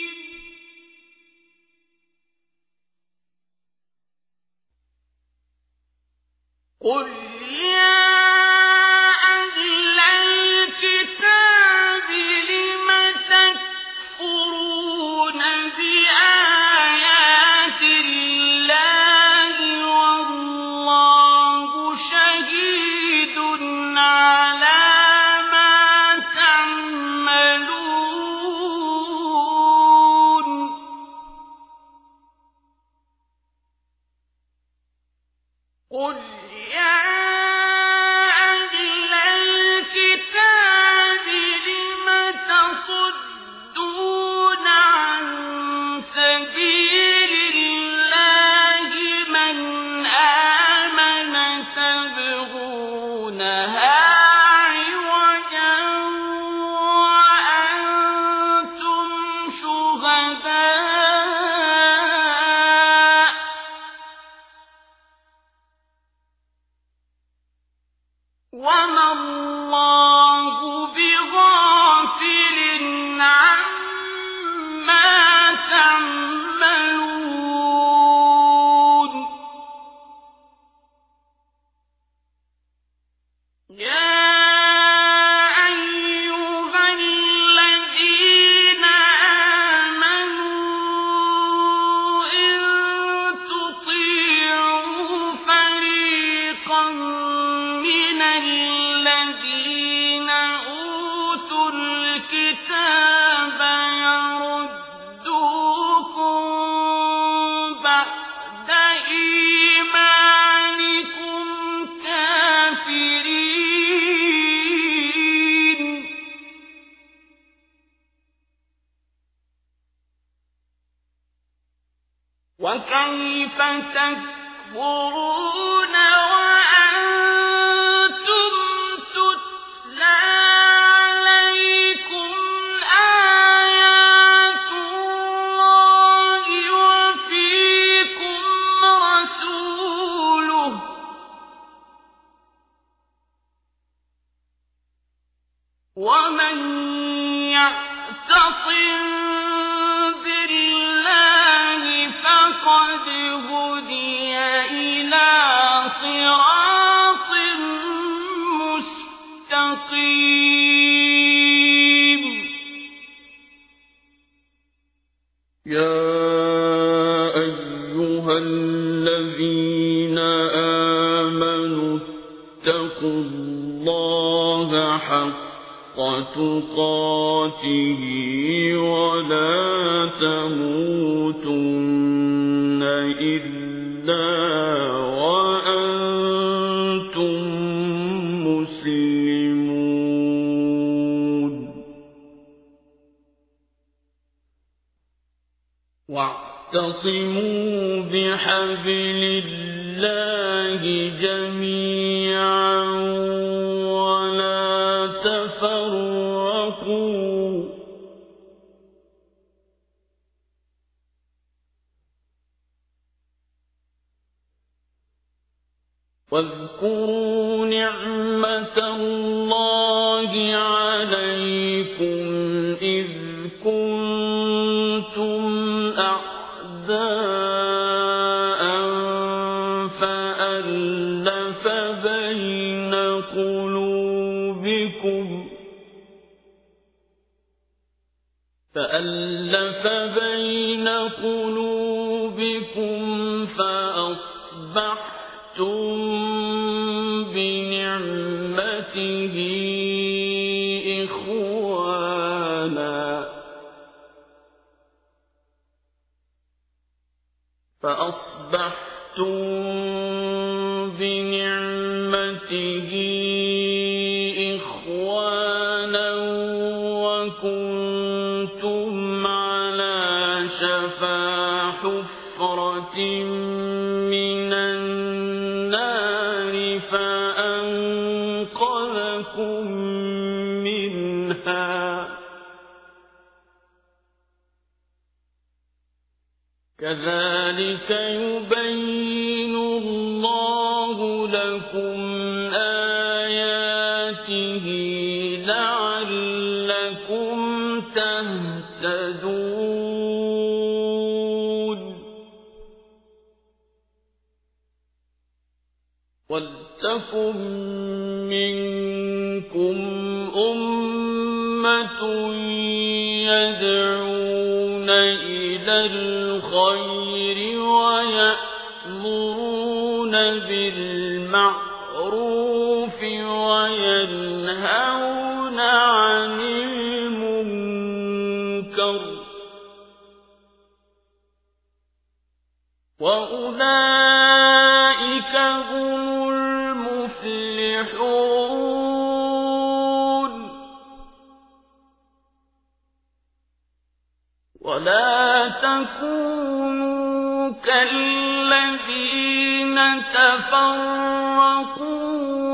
قُلْ يَا أَهْلَ الْكِتَابِ لِمَ تَكْفُرُونَ بِآيَاتِ اللَّهِ وَاللَّهُ شَهِيدٌ عَلَىٰ مَا تَعْمَلُونَ. قُلْ يَا أَهْلَ الْكِتَابِ لِمَ تَصُدُّونَ عَن سَبِيلِ اللَّهِ مَنْ آمَنَ تَبْغُونَهَا عِوَجًا وَأَنتُمْ شُهَدَاءُ ۗ وَمَا اللَّهُ بِغَافِلٍ عَمَّا تَعْمَلُونَ. يَا أَيُّهَا الَّذِينَ آمَنُوا إِن تُطِيعُوا فَرِيقًا مِّنَ الَّذِينَ أُوتُوا الْكِتَابَ يَرُدُّوكُم بَعْدَ إِيمَانِكُمْ كَافِرِينَ. وَكَيْفَ تَكْفُرُونَ وَأَنتُمْ تُتْلَىٰ عَلَيْكُمْ آيَاتُ اللَّهِ وَفِيكُمْ رَسُولُهُ ۗ وَمَن يَعْتَصِم بِاللَّهِ فَقَدْ هُدِيَ إِلَىٰ صِرَاطٍ مُّسْتَقِيمٍ. يَا أَيُّهَا الَّذِينَ آمَنُوا اتَّقُوا اللَّهَ حَقَّ تُقَاتِهِ وَلَا تَمُوتُنَّ إِلَّا وَأَنتُم مُّسْلِمُونَ. وَاعْتَصِمُوا بِحَبْلِ اللَّهِ جَمِيعًا وَلَا تَفَرَّقُوا. وَاذْكُرُوا نِعْمَةَ اللَّهِ عَلَيْكُمْ إِذْ كُنتُمْ أَعْدَاءً فَأَلَّفَ بَيْنَ قُلُوبِكُمْ فَأَلَّفَ بَيْنَ قُلُوبِكُمْ فَأَصْبَحْتُم بِنِعْمَتِهِ إِخْوَانًا فَأَصْبَحْتُم بِنِعْمَتِهِ إِخْوَانًا لكم منها كذلك يبين الله لكم آياته لعلكم تهتدون ولتكن منكم أمة يدعون إلى الخير ويأمرون بالمعروف وينهون عن المنكر وأولئك هم المفلحون ولا تكونوا كالذين تفرقوا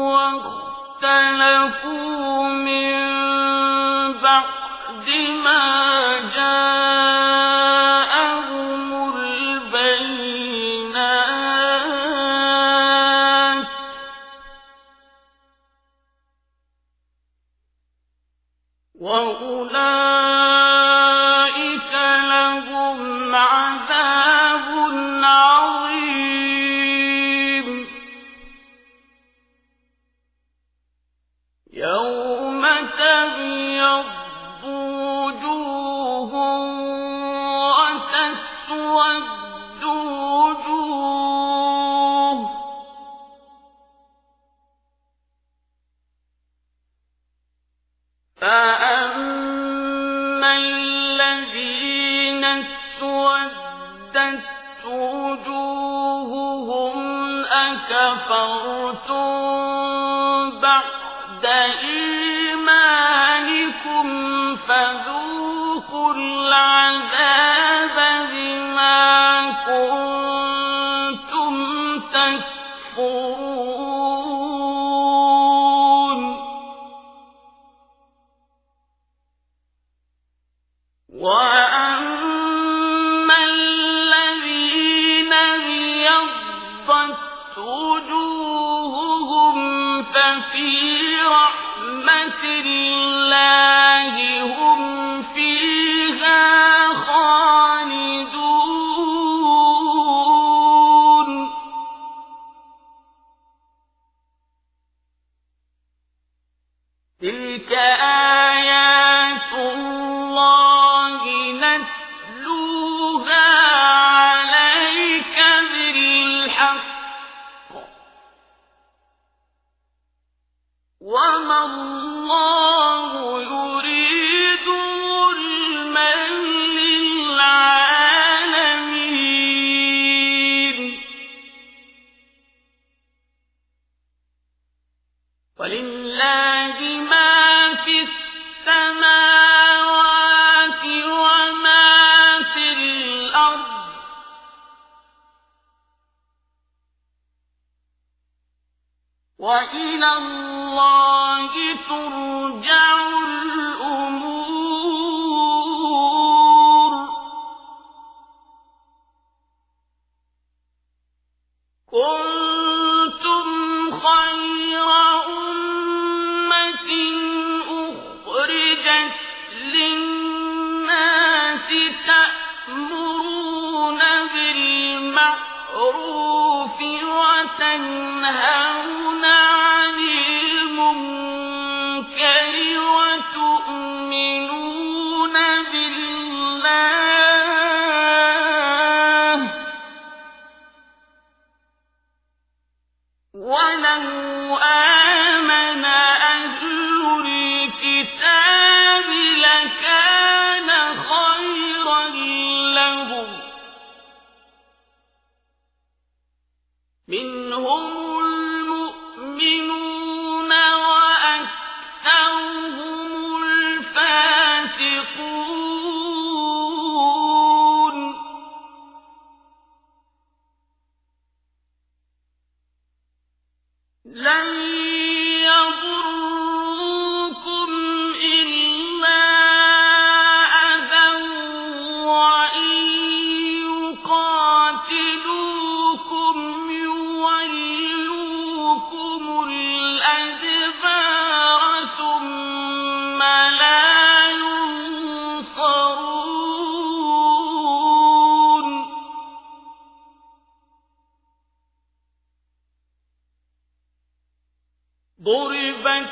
واختلفوا من بعد ما جاءهم البينات وأولئك لهم عذاب عظيم يوم تبيض وجوه وتسود وجوه فأما الذين اسودت وجوههم أكفرتم بعد إيمانكم فذوقوا العذاب بما كنتم تكفرون وأما الذين ابيضت وجوههم ففي رحمة الله هم فيها خالدون تلك آيات الله نتلوها عليك بالحق وما الله يريد ظلما للعالمين ولله ما في السماوات وما في الأرض وإلى الله ترجع الأمور كنتم خير أمة أخرجت للناس تأمرون بالمعروف وتنهون عن المنكر وتؤمنون بالله ولو آمن أهل الكتاب لكان خيرا لهم منهم المؤمنون وأكثرهم الفاسقون لن يضروا ضربت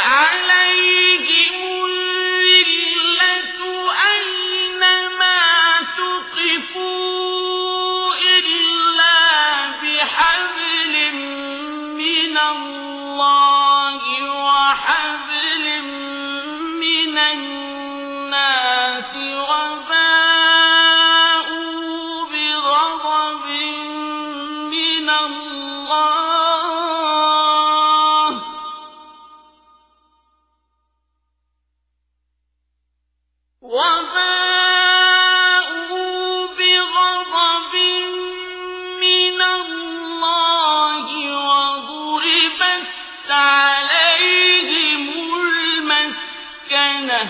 عليهم الذلة أينما ثقفوا إلا بحبل من الله وحبل من الناس وباءوا بغضب من الله وباءوا بغضب من الله وضربت عليهم المسكنة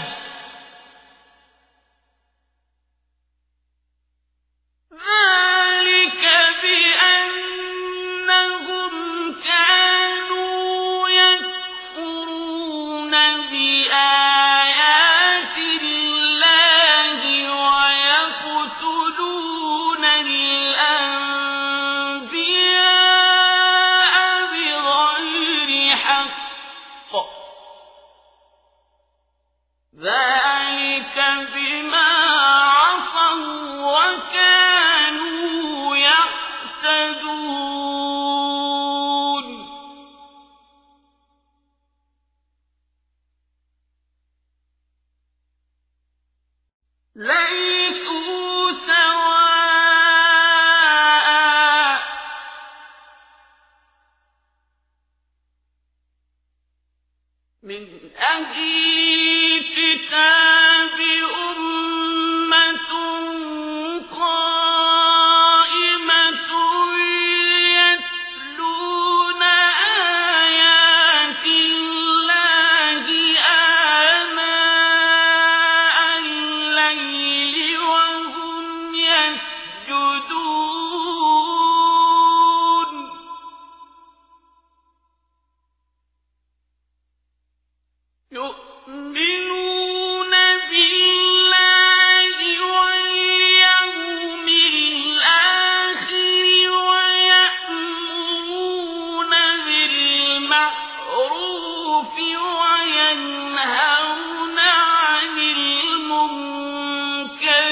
ذلك بأنهم كانوا يكفرون بآيات الله ويقتلون الأنبياء بغير حق ذلك بما عصوا وكانوا يعتدون ليسوا سواء من أهل الكتاب أمة قائمة يتلون آيات الله آناء الليل وهم يسجدون يؤمنون بالله واليوم الآخر ويأمرون بالمعروف وينهون عن المنكر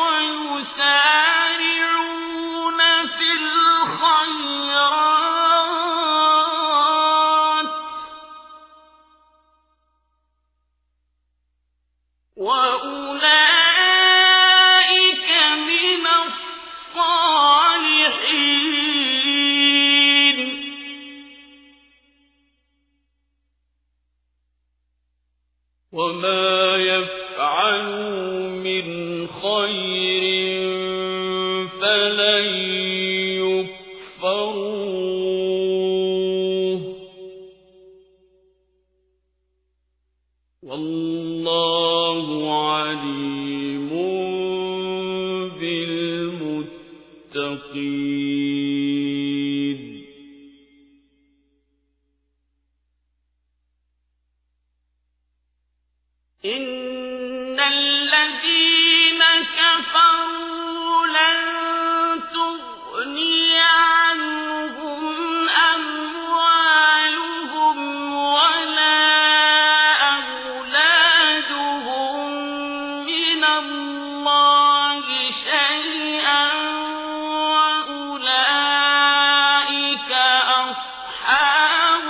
ويسارعون في الخيرات وأولئك من الصالحين وما يفعلوا من خير فلن يكفروه والله عليم بالمتقين إن الذين كفروا لن تغني عنهم أموالهم ولا أولادهم من الله شيئا وأولئك أصحاب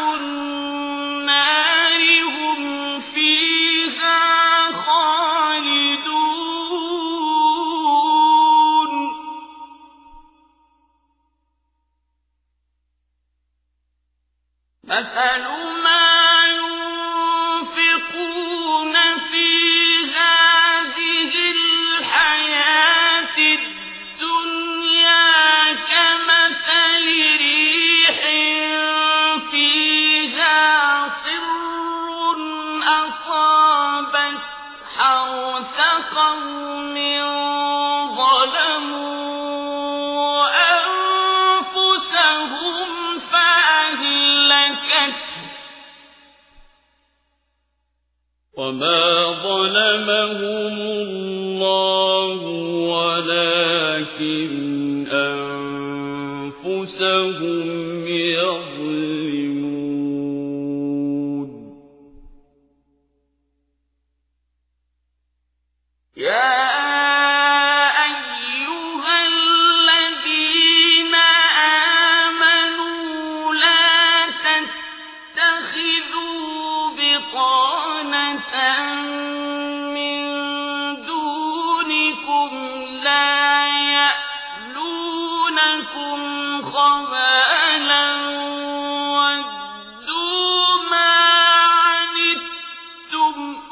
النار هم فيها خالدون مثل ما ينفقون في هذه الحياة الدنيا كمثل ريح فيها صر أصابت حرث قوم ظلموا أنفسهم فأهلكت وما ظلمهم الله ولكن أنفسهم يظلمون من دونكم لا يألونكم خبالا ودوا ما عنتم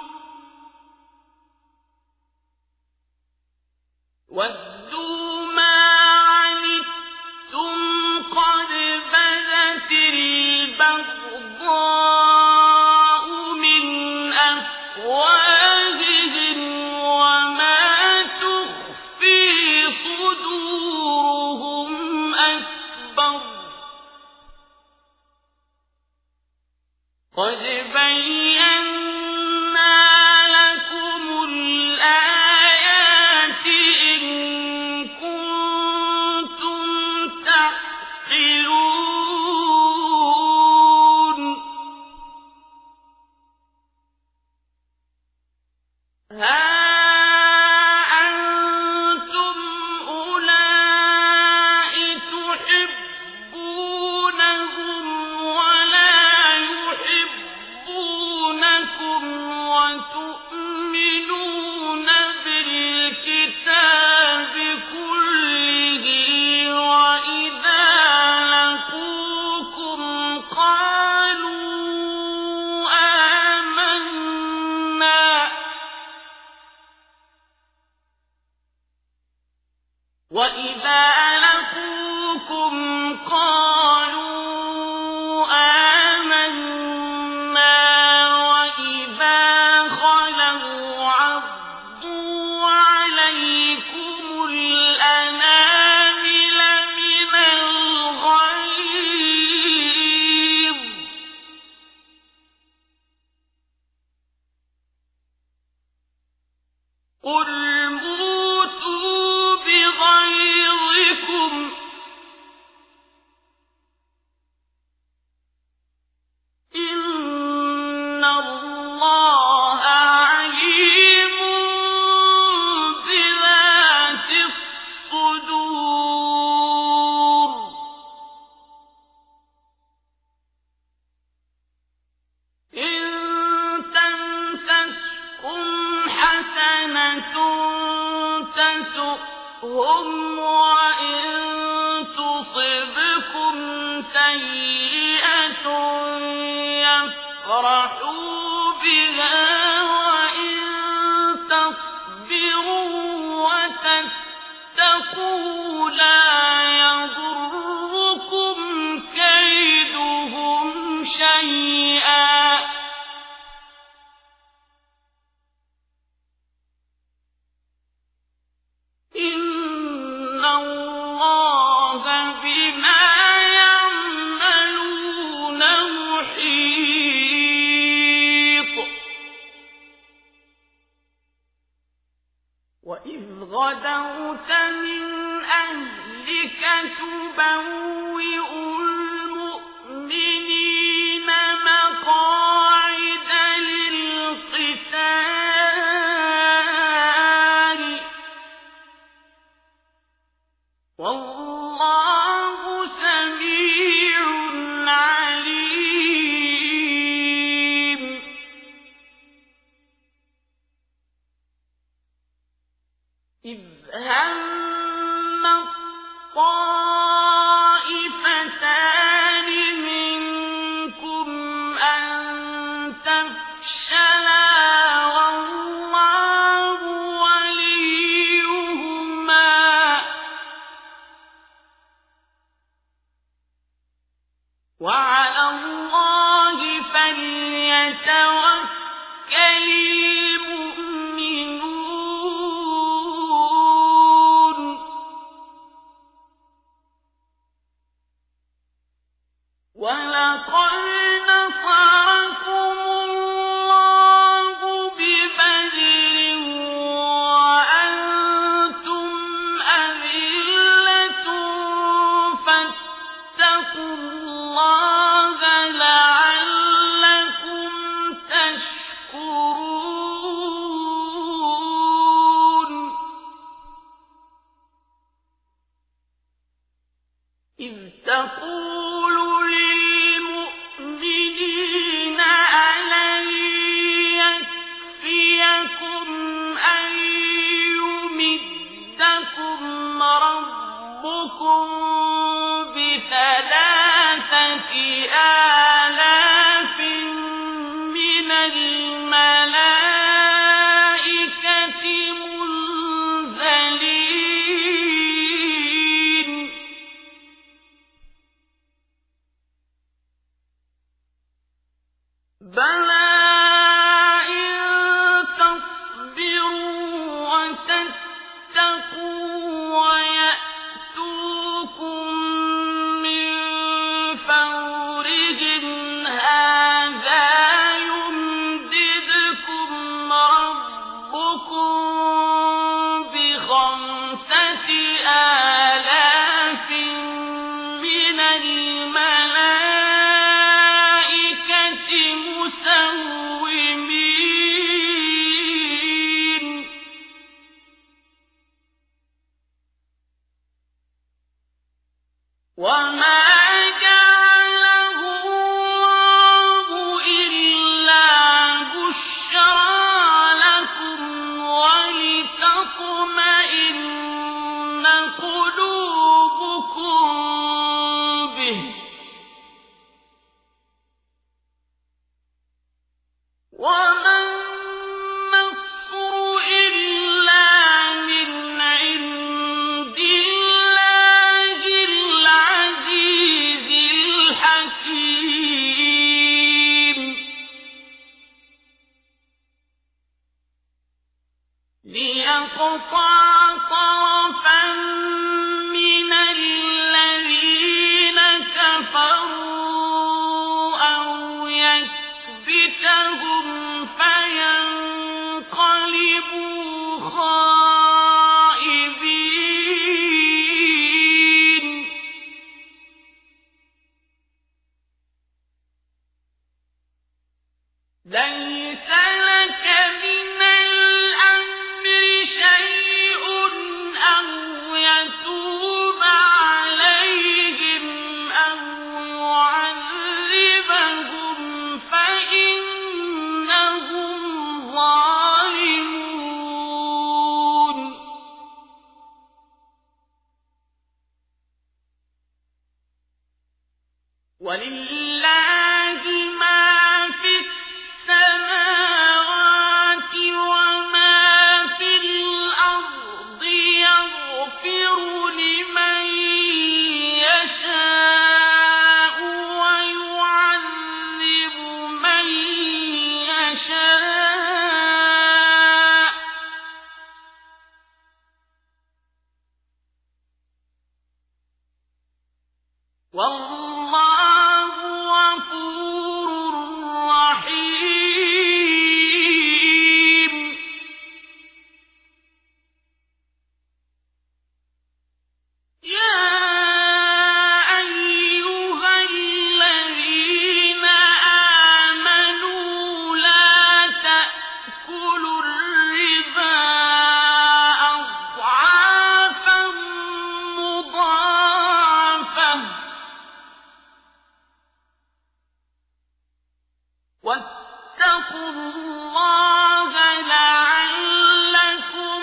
ودوا ما عنتم قد بدت البغضاء من أفواههم وما تخفي صدورهم أكبر قد بينا لكم الآيات إن كنتم تعقلون ها أنتم أولئك تحبونهم ولا يحبونكم وتؤمنون بالكتاب كله وإذا لقوكم قالوا آمنا وإذا لقوكم قالوا آمنا وإذا خلوا عضوا عليكم الأنامل من الغيظ قل موتوا بغيظكم إن الله عليم بذات الصدور إن تمسسكم حسنة تسؤهم وإن تصبكم سيئة يفرحوا بها وإن تصبروا وتتقوا لا يضركم كيدهم شيئا إن الله بما يعملون محيط وإذ غدوت من أهلك تبوئ المؤمنين مقاعد للقتال والله سميع عليم إذ هم الطائفتان منكم أن تفشلا والله وليهما وعلى الله فليتوكل المؤمنون ولقد نصركم الله ببدر وأنتم أذلة فاتقوا الله لعلكم تشكرون إذ تقول للمؤمنين آلاف من الملائكة منزلين بلى وما جعله الله إلا بشرى لكم ولتطمئن قلوبكم به وما ليقطع طرفا من الذين كفروا أو يكبتهم فينقلبوا خائبين ليس لك من الأمر شيء أو يتوب عليهم أو يعذبهم فإنهم ظالمون ولله ما في السماوات وما في الأرض يغفر لمن يشاء ويعذب من يشاء والله غفور رحيم يا أيها الذين آمنوا لا تأكلوا الربا أضعافا مضاعفة واتقوا الله لعلكم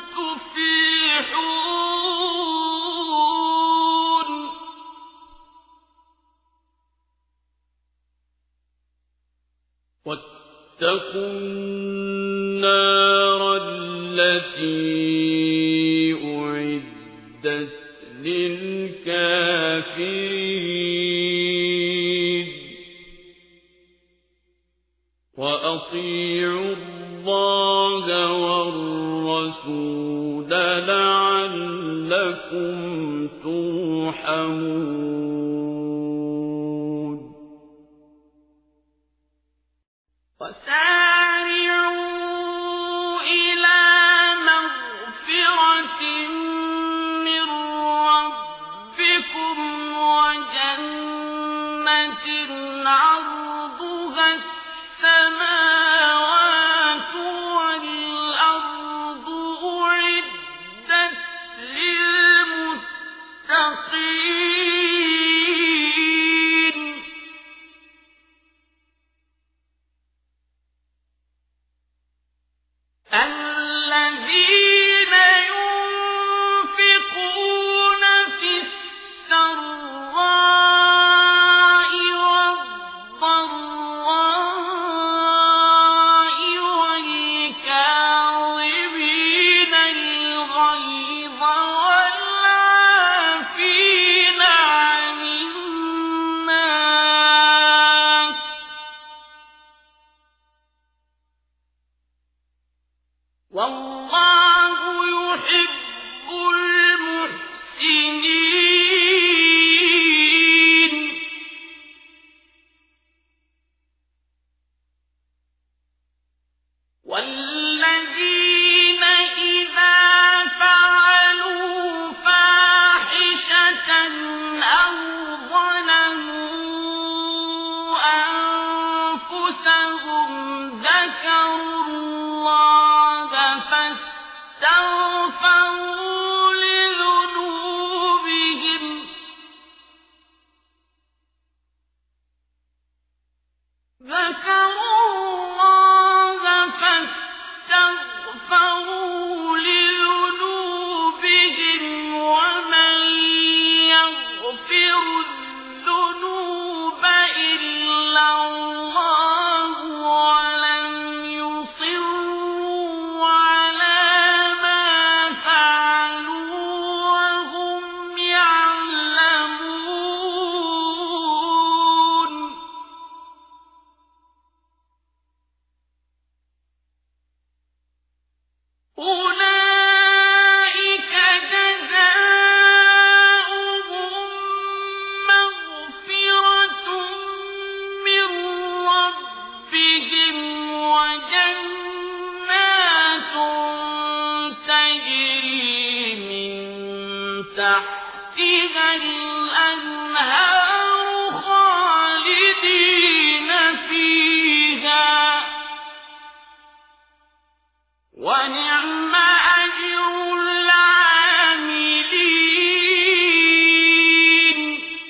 تفلحون واتقوا النار التي أعدت للكافرين وأطيعوا الله والرسول لعلكم ترحمون وسارعوا إلى مغفرة من ربكم وجنة عرضها السماوات والأرض أعدت للمتقين الذين ينفقون في السراء ذكروا الله فاستغفروا لذنوبهم ومن يغفر الذنوب إلا الله ولم يصروا على ما فعلوا وهم يعلمون أولئك جزاؤهم مغفرة من ربهم وجنات تجري من تحتها الأنهار خالدين فيها ونعم أجر العاملين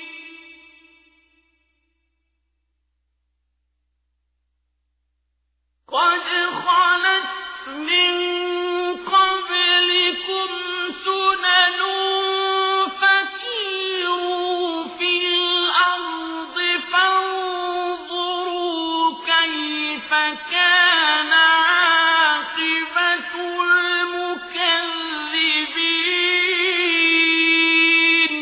قد خلت من قبلكم سنن فسيروا في الأرض فانظروا كيف كان عاقبة المكذبين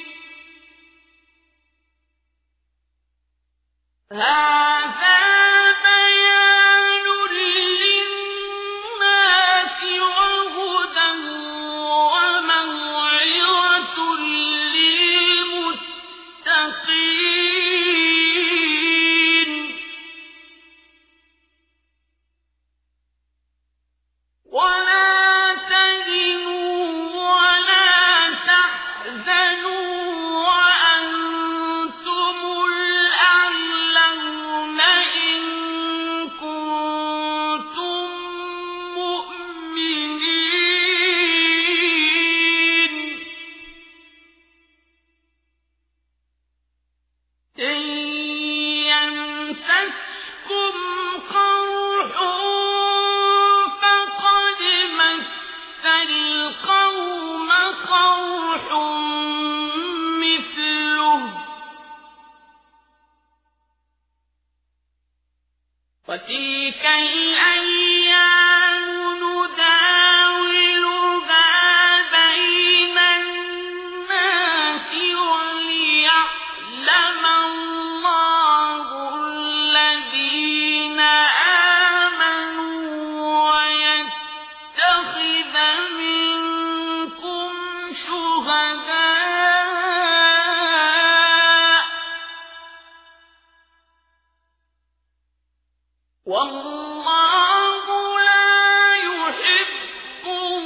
هذا بيان للناس وهدى وموعظة للمتقين ولا تهنوا ولا تحزنوا وأنتم الأعلون إن كنتم مؤمنين إن يمسسكم قرح فقد مس القوم قرح مثله وتلك الأيام نداولها بين الناس وليعلم الله الذين آمنوا ويتخذ منكم شهداء والله لا يحب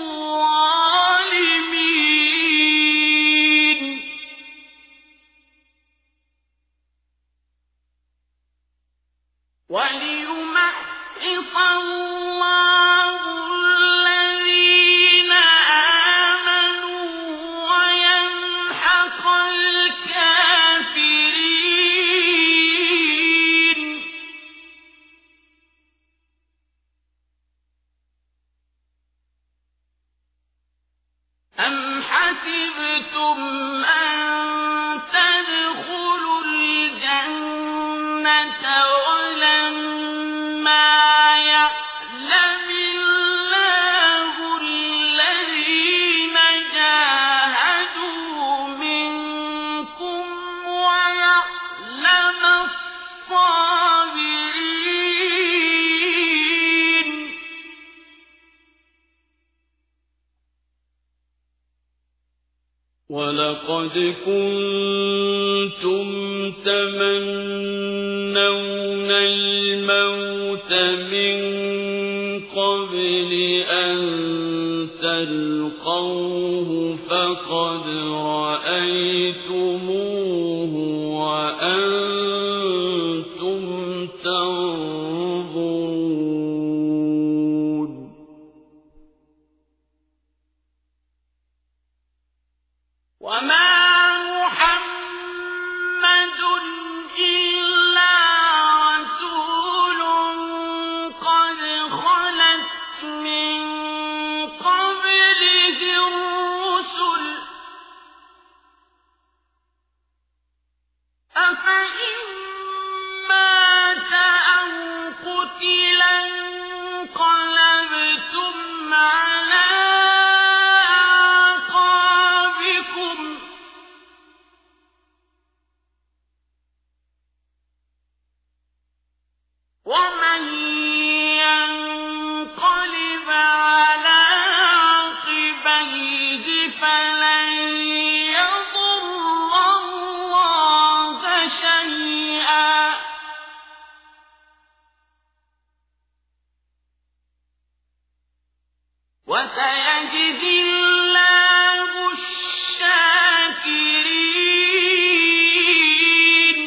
الظالمين وليمحص الله الذين آمنوا ويمحق الكافرين أم حسبتم أن تدخلوا الجنة ولما يعلم الله الذين جاهدوا منكم ويعلم الصابرين ولقد كنتم تمنون الموت من قبل أن تلقوه فقد رأيتموه وأنتم تنظرون وما محمد إلا رسول وسيجزي الله الشاكرين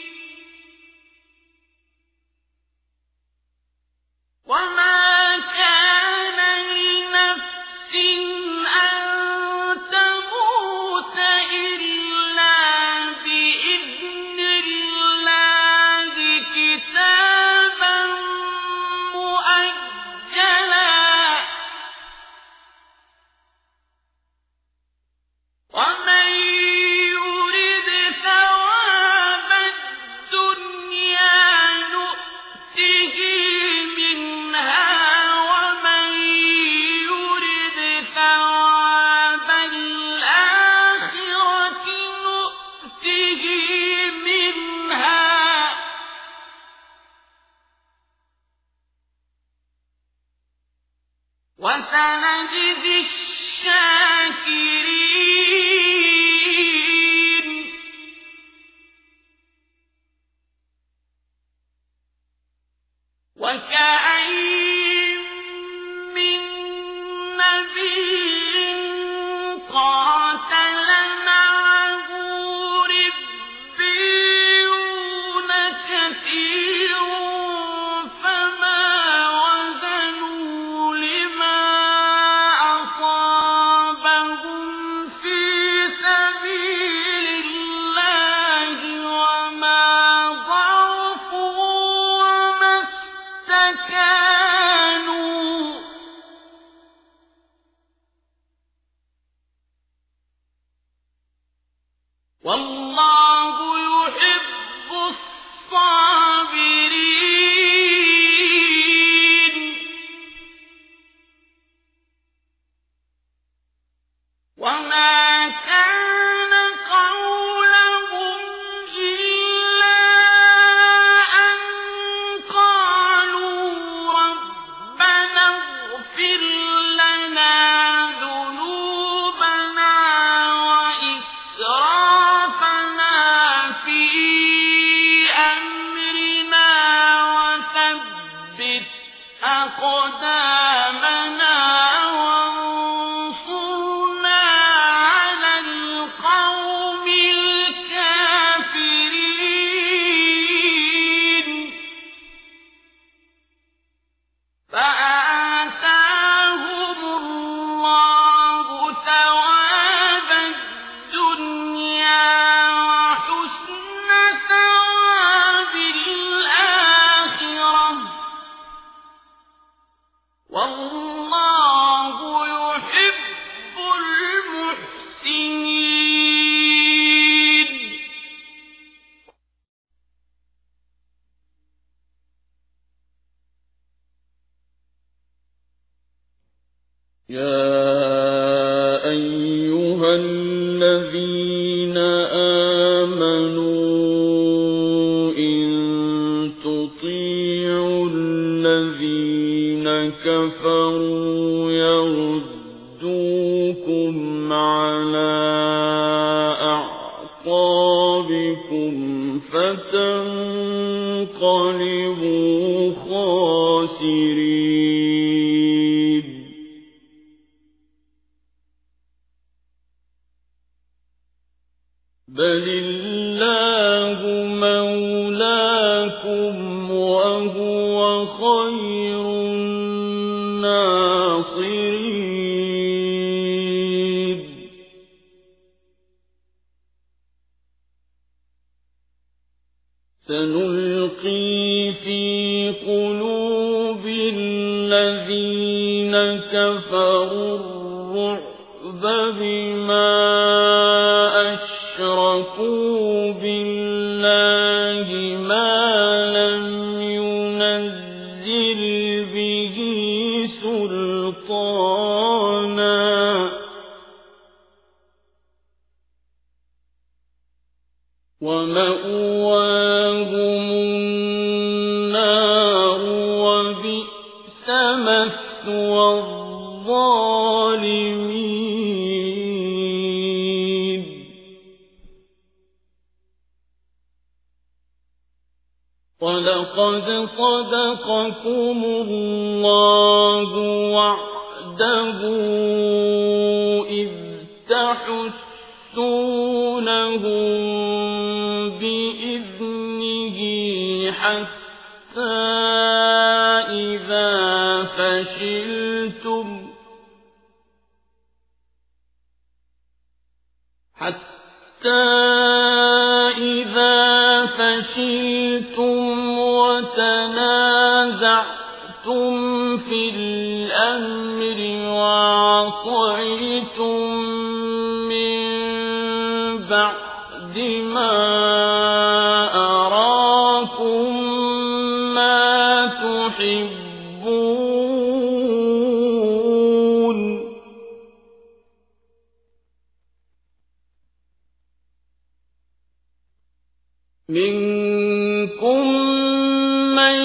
وما كان لنفس أن تموت إلا بإذن الله كتابا مؤجلا ومن يرد ثواب الدنيا نؤته منها ومن يرد ثواب الآخرة نؤته منها وسنجزي الشاكرين وكأين من نبي قاتل معه ربيون كثير فما وهنوا لما أصابهم في سبيل الله وما ضعفوا وما استكانوا والله يحب الصابرين وما كان قولهم إلا أن قالوا ربنا اغفر لنا ذنوبنا وإسرافنا في أمرنا وثبت أقدامنا وانصرنا على القوم الكافرين فآتاهم الله ثواب الدنيا وحسن ثواب الآخرة والله يحب المحسنين يا أيها الذين آمنوا إن تطيعوا الذين كفروا يردوكم على أعقابكم فتنقلبوا خاسرين بل الله مولاكم وهو خير الناصرين سنلقي في قلوب الذين كفروا الرعب بما أشركوا بالله ما لم ينزل به سلطانا ومأواهم النار وبئس مثوى الظالمين ولقد صدقكم الله وعده وحده إذ تحسونهم بإذنه حتى إذا فشلتم حتى إذا فشلتم وتنازعتم في الأمر وعصيتم من بعد ما أراكم ما تحبون منكم من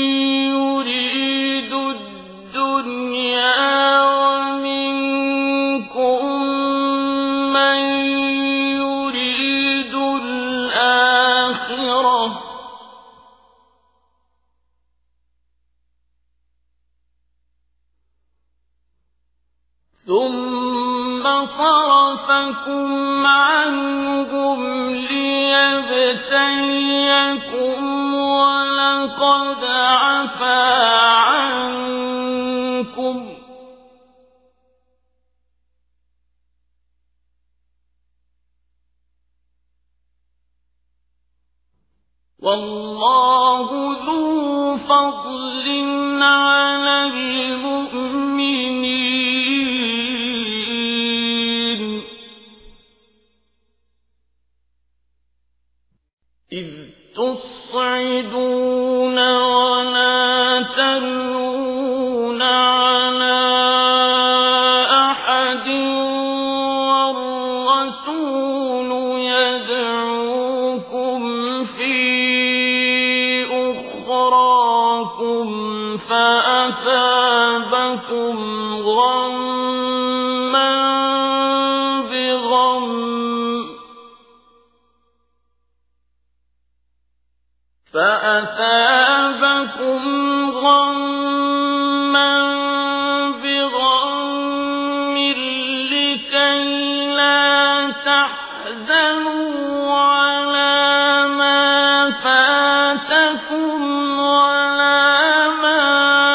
يريد الدنيا ومنكم من يريد الآخرة ثم صرفكم عنهم ليبتليكم ولقد عفا عنكم والله ذو فضل على المؤمنين إذ تصعدون ولا تلوون على أحد والرسول يدعوكم في أخراكم فأثابكم غمّا بغم فأثابكم غمّا بغم لكي لا تحزنوا على ما فاتكم ولا ما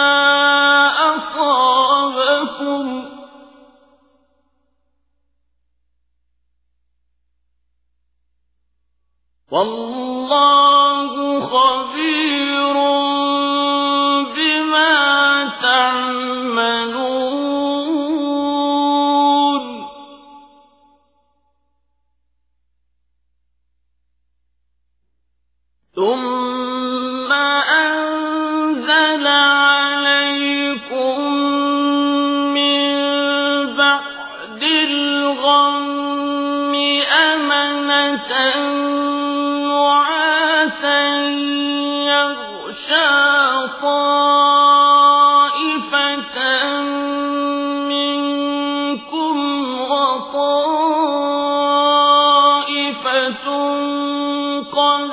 أصابكم والله خبير بما تعملون ثم أنزل عليكم من بعد الغم أمنة يغشى طائفة منكم وطائفة قد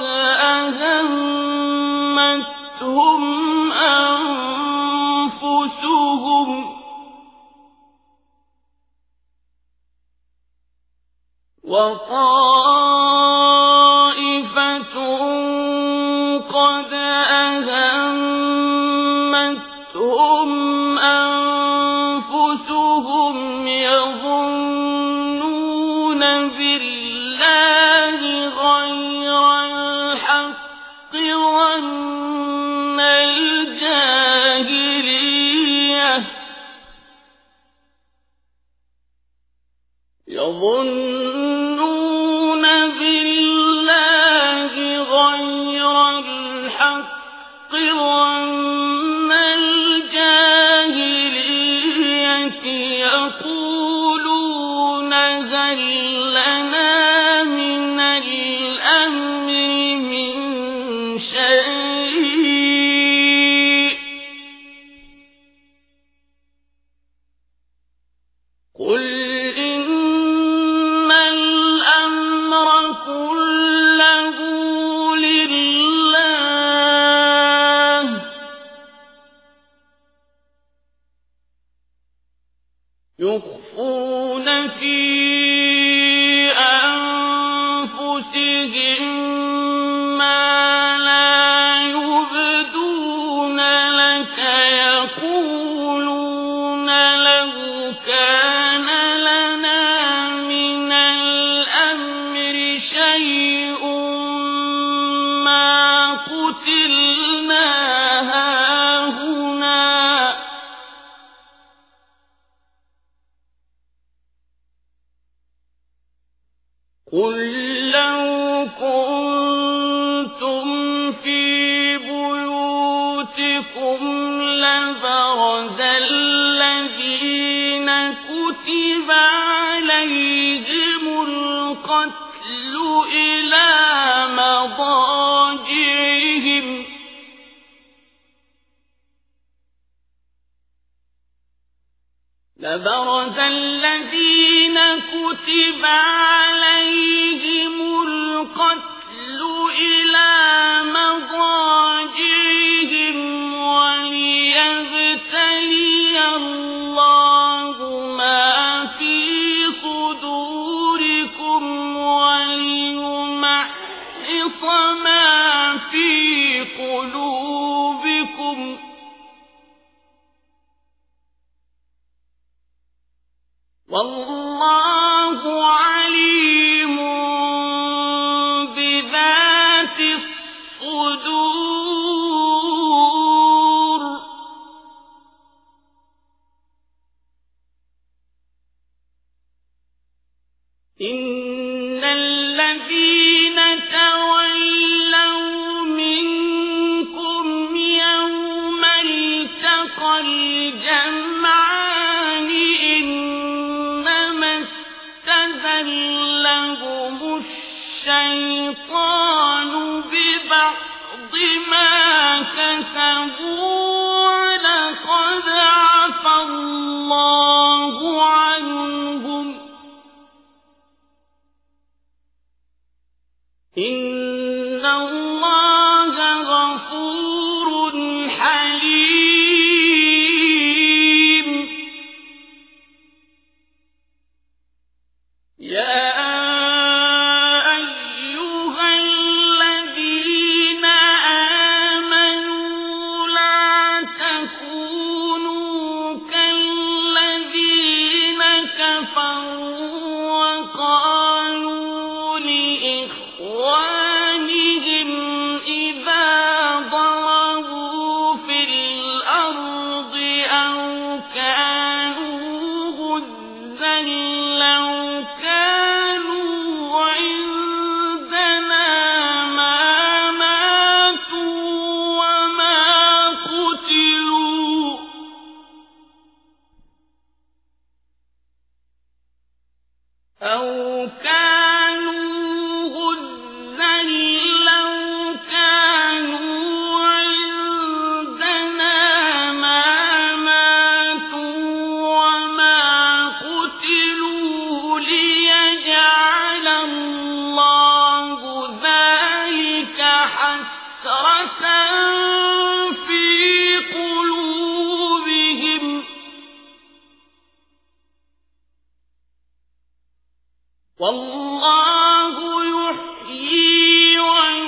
أهمتهم أنفسهم وطائفة قد أهمتهم أنفسهم يظنون بالله غير الحق ظن الجاهلية يظنون بالله غير الحق ظن الجاهلية يقولون هل لنا من الأمر من شيء قل إن الأمر كله لله قُتِلْنَا هَاهُنَا قُل لَّوْ كُنتُمْ فِي بُيُوتِكُمْ لَبَرَزَ الَّذِينَ كُتِبَ عَلَيْهِمُ الْقَتْلُ إِلَىٰ مَضَاجِعِهِمْ لَبَرَزَ الَّذِينَ كُتِبَ عَلَيْهِمُ الْقَتْلُ إِلَىٰ مَضَاجِعِهِمْ وَلِيَبْتَلِيَ اللَّهُ مَا فِي صُدُورِكُمْ وَلِيُمَحِّصَ مَا فِي قُلُوبِكُمْ ۗ وَاللَّهُ عَلِيمٌ بِذَاتِ الصُّدُورِ إِنَّ الَّذِينَ تَوَلَّوْا مِنكُمْ يَوْمَ الْتَقَى الْجَمْعَانِ إِنَّمَا اسْتَزَلَّهُمُ الشَّيْطَانُ بِبَعْضِ مَا كَسَبُوا وَلَقَدْ عَفَا اللَّهُ عَنْهُمْ ۗ إِنَّ اللَّهَ غَفُورٌ حَلِيمٌ يَا أَيُّهَا الَّذِينَ آمَنُوا لَا تَكُونُوا كَالَّذِينَ كَفَرُوا وَقَالُوا لِإِخْوَانِهِمْ إِذَا ضَرَبُوا فِي الْأَرْضِ أَوْ كَانُوا غُزًّى لَّوْ كَانُوا عِندَنَا مَا مَاتُوا وَمَا قُتِلُوا ۗ أَوْ كَانُوا غُزًّى لَّوْ كَانُوا عِندَنَا مَا مَاتُوا وَمَا قُتِلُوا لِيَجْعَلَ اللَّهُ ذَٰلِكَ حَسْرَةً فِي قُلُوبِهِمْ ۗ وَاللَّهُ يُحْيِي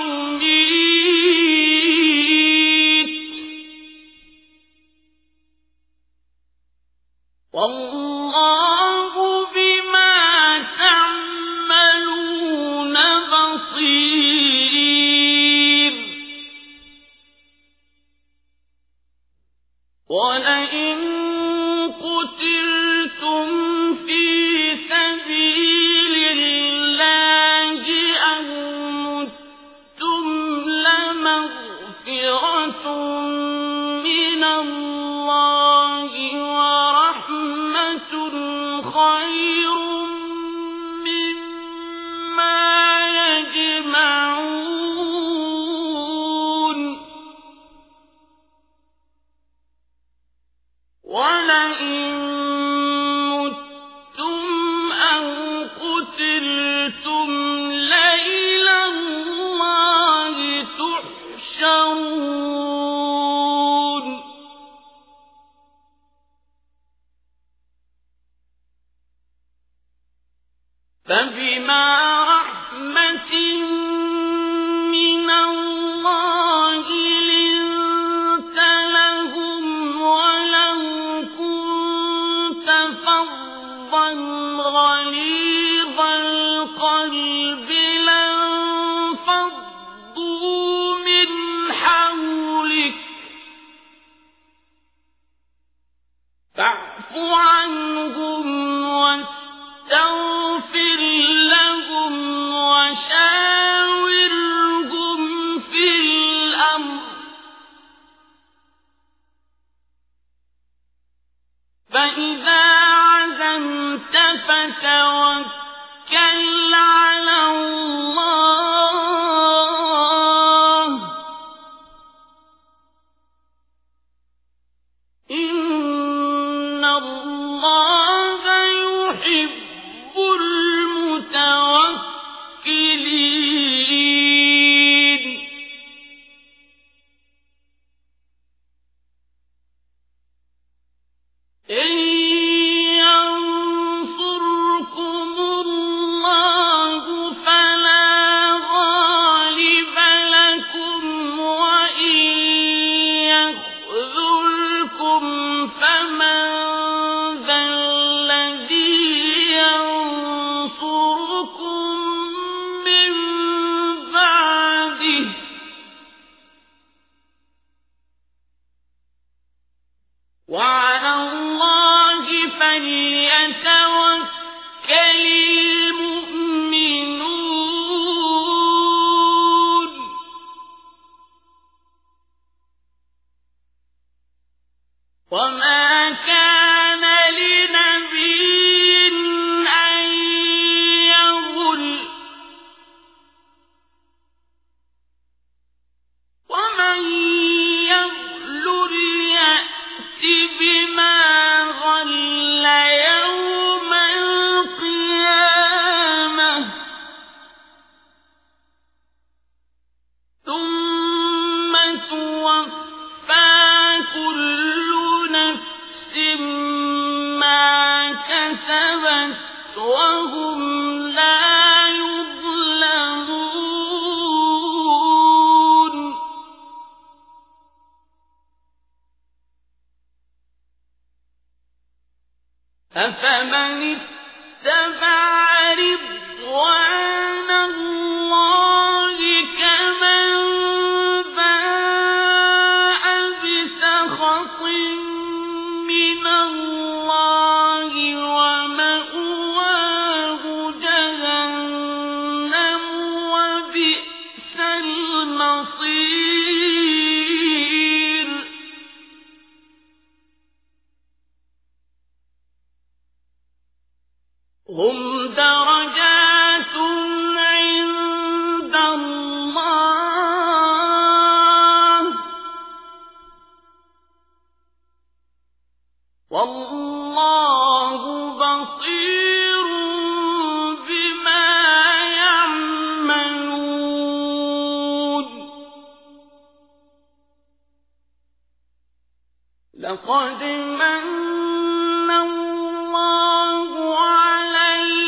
وَيُمِيتُ ۗ وَاللَّهُ بِمَا تَعْمَلُونَ بَصِيرٌ وَلَئِن قُتِلْتُمْ فِي سَبِيلِ اللَّهِ أَوْ مُتُّمْ لَمَغْفِرَةٌ مِّنَ اللَّهِ وَرَحْمَةٌ خَيْرٌ مِّمَّا يَجْمَعُونَ وَلَئِن مُّتُّمْ أَوْ قُتِلْتُمْ لَإِلَى اللَّهِ تُحْشَرُونَ فَبِمَا رَحْمَةٍ مِّنَ اللَّهِ لِنتَ لَهُمْ وَلَوْ كُنتَ فَظًّا غَلِيظَ الْقَلْبِ لَانفَضُّوا مِنْ فإذا عزمت فتوكل على الله إن الله يحب المتوكلين إن ينصركم الله فلا غالب لكم وإن يخذلكم فمن ذا الذي ينصركم من بعده وعلى الله فليتوكل المؤمنون وما كان لنبي أن يغل ومن يغل يأت بما غل يوم القيامة ثم توفى كل نفس ما كسبت وهم لا يظلمون أفمن اتبع رضوان الله كمن باء بسخط من الله ومأواه جهنم وبئس المصير هم درجات عند الله والله بصير بما يعملون لقد من الله على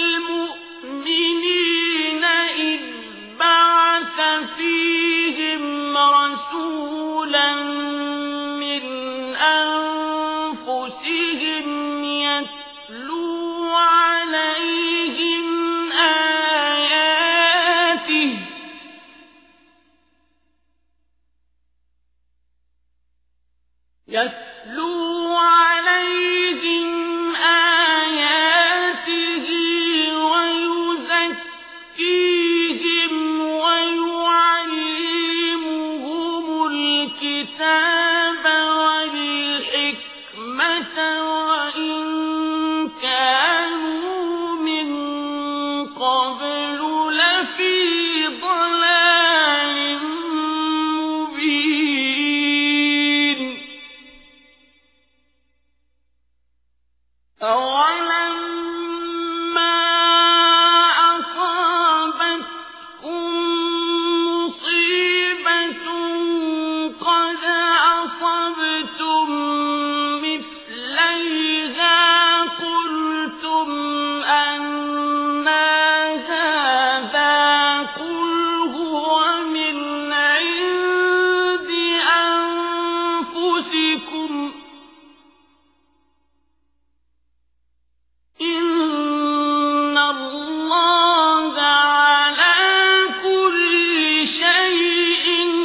المؤمنين إذ بعث فيهم رسولا من أنفسهم يتلو عليهم آياته يتلو عليهم آياته ويزكيهم ويعلمهم الكتاب والحكمة وإن كانوا من قبل لفي ضلال مبين أولما أصابتكم مصيبة قد أصبتم مثليها قلتم أنى هذا قل هو من عند أنفسكم إن الله على كل شيء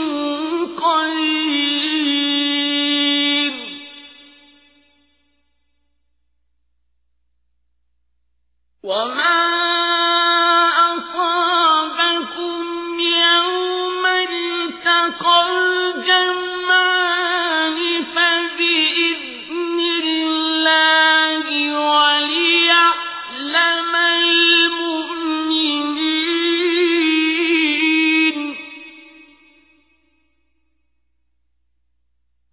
قدير وما أصابكم يوم التقى الجمعان فبإذن الله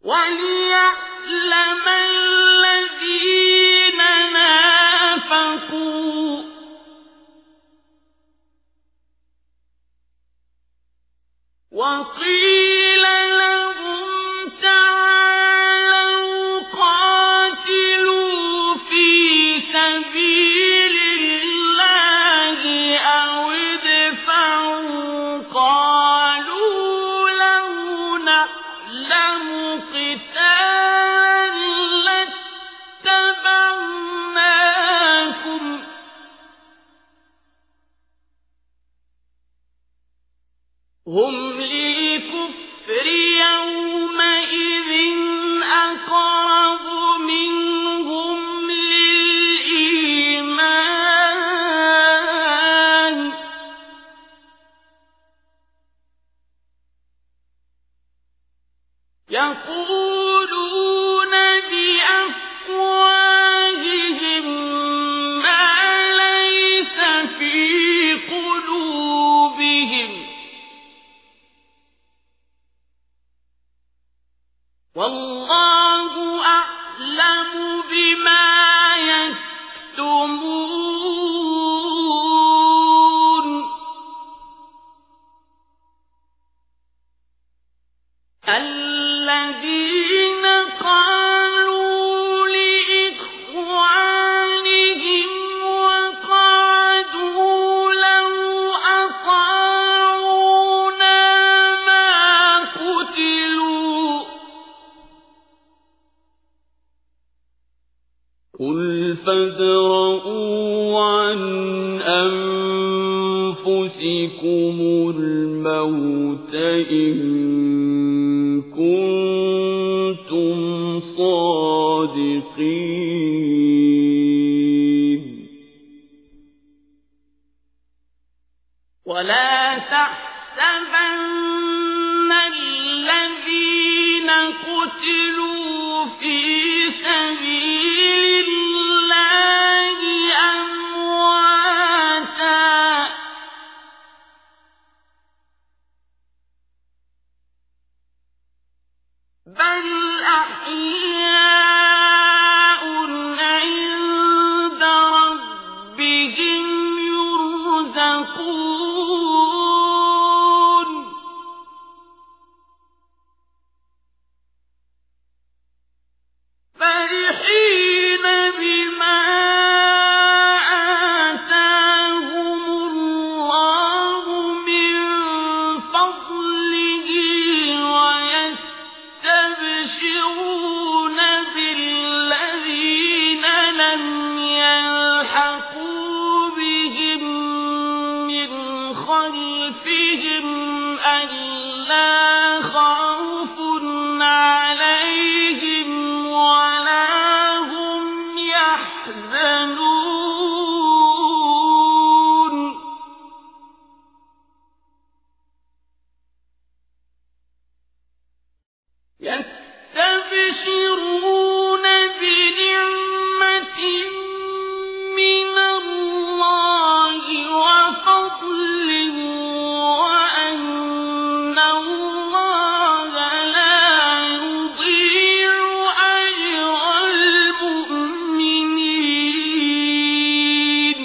وَلِيَعْلَمَ الَّذِينَ نَافَقُوا وَقِيلَ لَهُمْ تَعَالَوْا قَاتِلُوا فِي سَبِيلِ اللَّهِ أَوِ ادْفَعُوا قَالُوا لَوْ نَعْلَمُ قِتَالًا لَاتَّبَعْنَاكُمْ هُمْ لِلْكُفْرِ يَوْمَئِذٍ أَقْرَبُ مِنْهُمْ لِلْإِيمَانِ يَقُولُونَ بِأَفْوَاهِهِم مَّا لَيْسَ فِي قُلُوبِهِمْ وَاللَّهُ أَعْلَمُ بِمَا يَكْتُمُونَ الَّذِينَ قَالُوا لِإِخْوَانِهِمْ وَقَعَدُوا لَوْ أَطَاعُونَا مَا قُتِلُوا قُلْ فَادْرَءُوا عَنْ أَنفُسِكُمُ الْمَوْتَ إِن كُنتُمْ صَادِقِينَ وَلَا تَحْسَبَنَّ الَّذِينَ قُتِلُوا فِي سَبِيلِ اللَّهِ أَمْوَاتًا بَلْ أَحْيَاءٌ عِندَ رَبِّهِمْ يُرْزَقُونَ فَرِحِينَ بِمَا آتَاهُمُ اللَّهُ مِن فَضْلِهِ وَيَسْتَبْشِرُونَ بِالَّذِينَ لَمْ يَلْحَقُوا بِهِم مِّنْ خَلْفِهِمْ أَلَّا خَوْفٌ عَلَيْهِمْ وَلَا هُمْ يَحْزَنُونَ يَسْتَبْشِرُونَ بِنِعْمَةٍ مِّنَ اللَّهِ وَفَضْلٍ وَأَنَّ اللَّهَ لَا يُضِيعُ أَجْرَ الْمُؤْمِنِينَ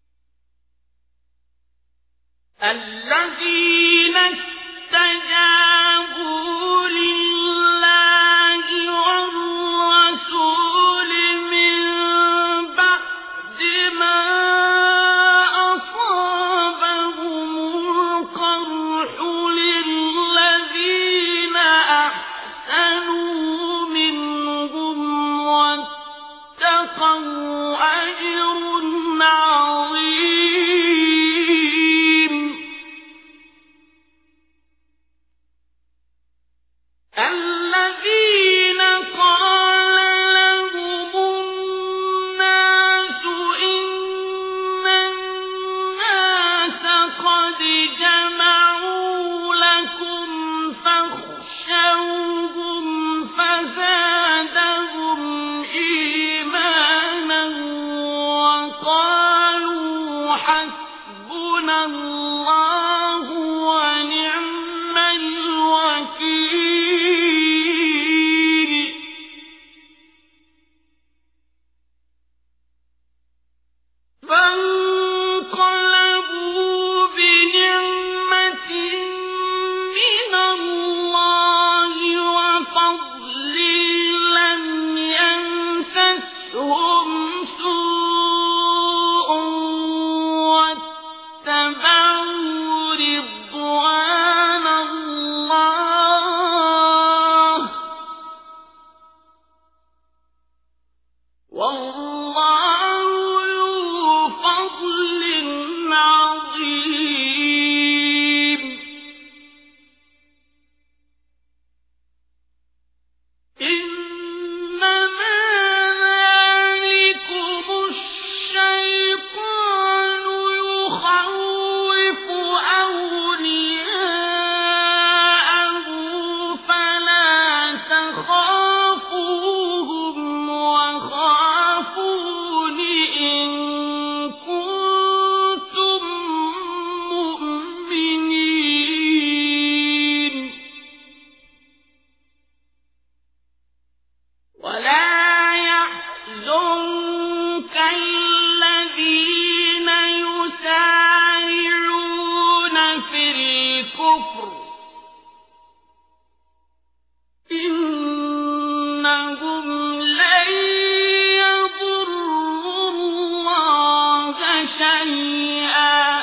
الَّذِينَ اسْتَجَابُوا الكفر إنهم لن يضروا الله شيئا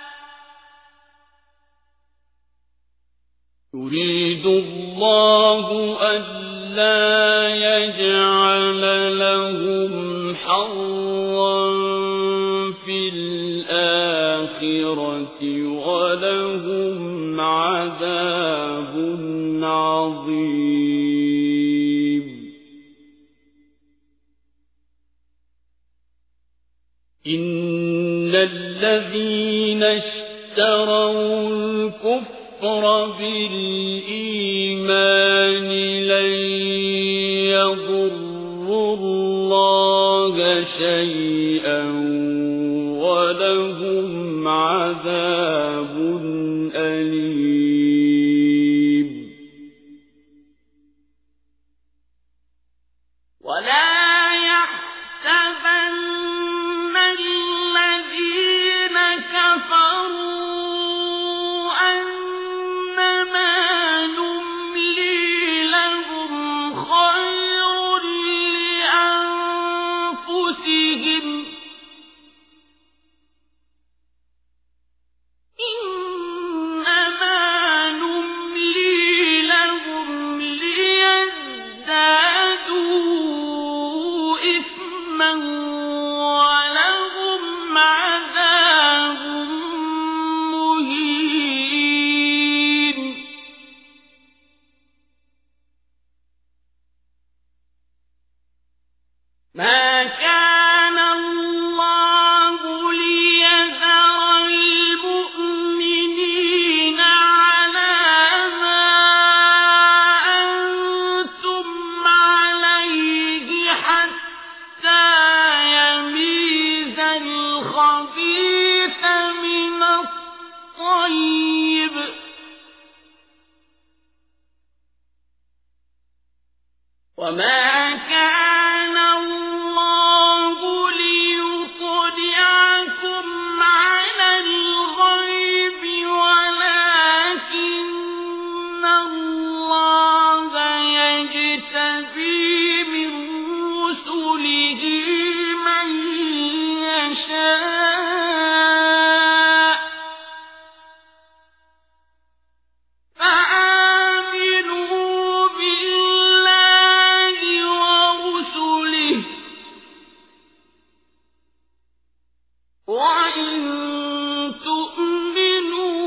يريد الله ألا يجعل لهم حظا في الآخرة ولهم عذاب عظيم إن الذين اشتروا الكفر بالإيمان لن يضروا الله شيئا ولهم عذاب أليم ولا يحسبن الذين كفروا أنما نملي لهم خير لأنفسهم إنما نملي لهم ليزدادوا إثما ولهم عذاب مهين ما كان الله ليذر المؤمنين على ما أنتم عليه حتى يميز الخبيث من الطيب وما كان الله ليطلعكم على الغيب ولكن الله يجتبي من رسله من يشاء فآمنوا بالله ورسله وإن تؤمنوا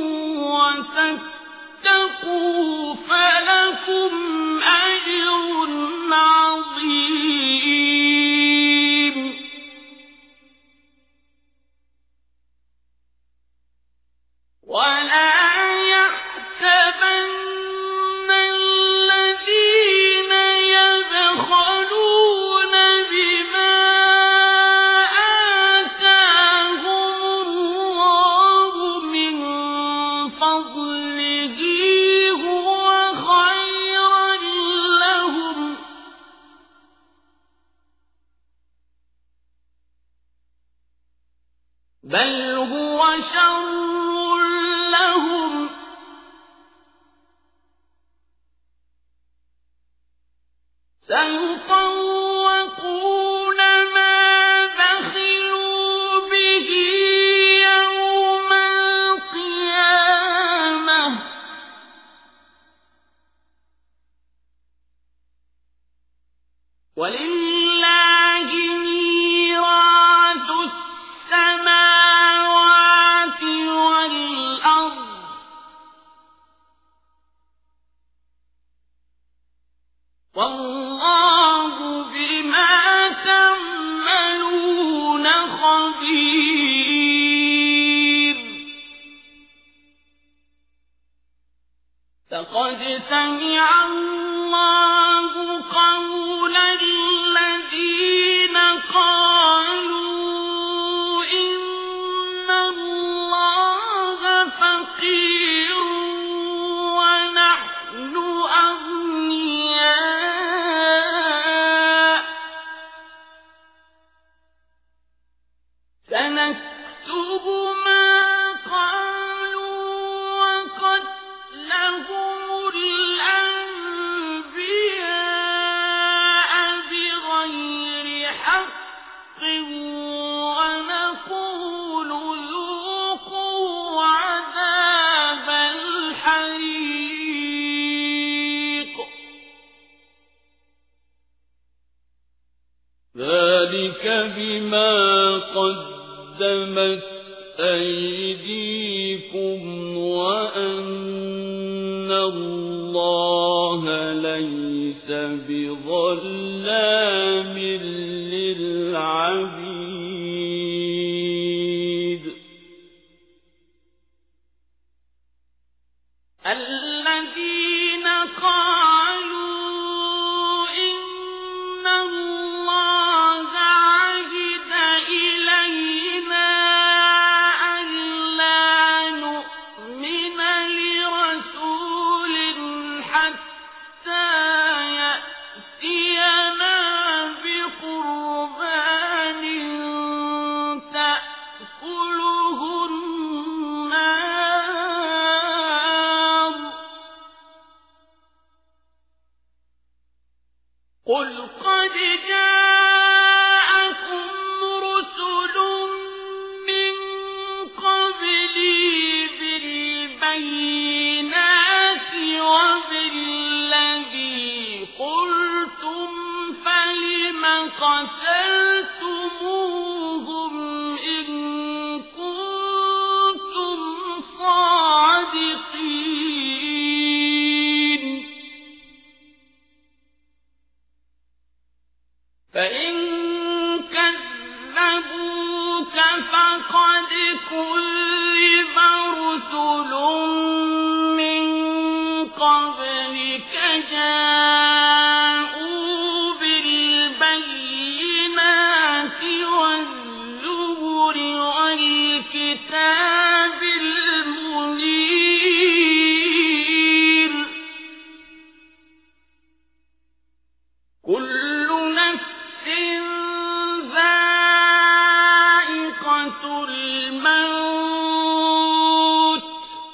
وتتقوا فلكم أجر عظيم ولا يحسبن الذين يبخلون بما آتاهم الله من فضله هو خيرا لهم بل هو شر لهم سيطوقون ما بخلوا به يوم القيامة ولله ميراث السماوات والأرض والله بما تعملون خبير لقد سمع الله قول الذين قالوا إن الله فقير ونحن أغنياء سنكتب ما قالوا وقتلوا بما قدمت أيديكم وأن الله ليس بظلام للعبيد الذين قالوا إن الله عهد إلينا ألا نؤمن لرسول حتى يأتينا بقربان تأكله النار قل قد جاءكم رسل من قبلي بالبينات وبالذي قلتم فلم قتلتموهم إن كنتم صادقين فإن كذبوك فقد كذب رسل من قبلك جاءوا بالبينات والزبر والكتاب المنير كل نفس ذائقة الموت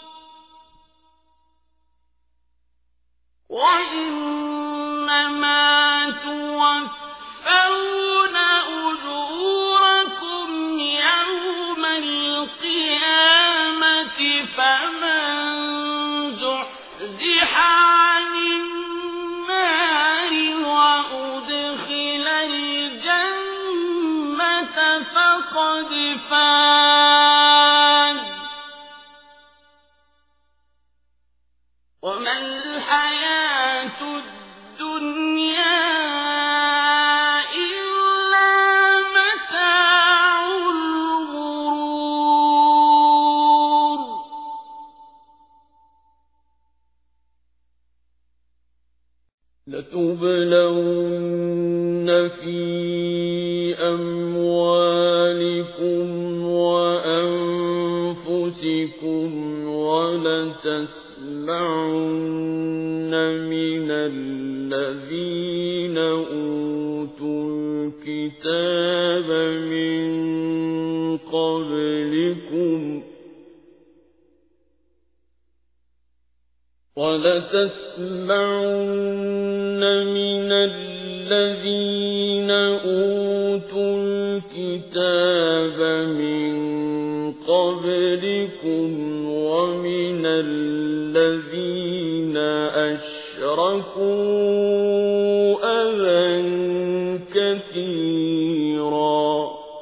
وإنما توفون أجوركم يوم القيامة فمن زحزح عن النار وأدخل الجنة فقد فاز وما الحياة الدنيا إلا متاع الغرور لتبلون في أموالكم وأنفسكم ولتسمعن من الذين أوتوا الكتاب من قبلكم ولتسمعن من الذين أوتوا الكتاب من قبلكم ومن الذين أشركوا أذى كثيرا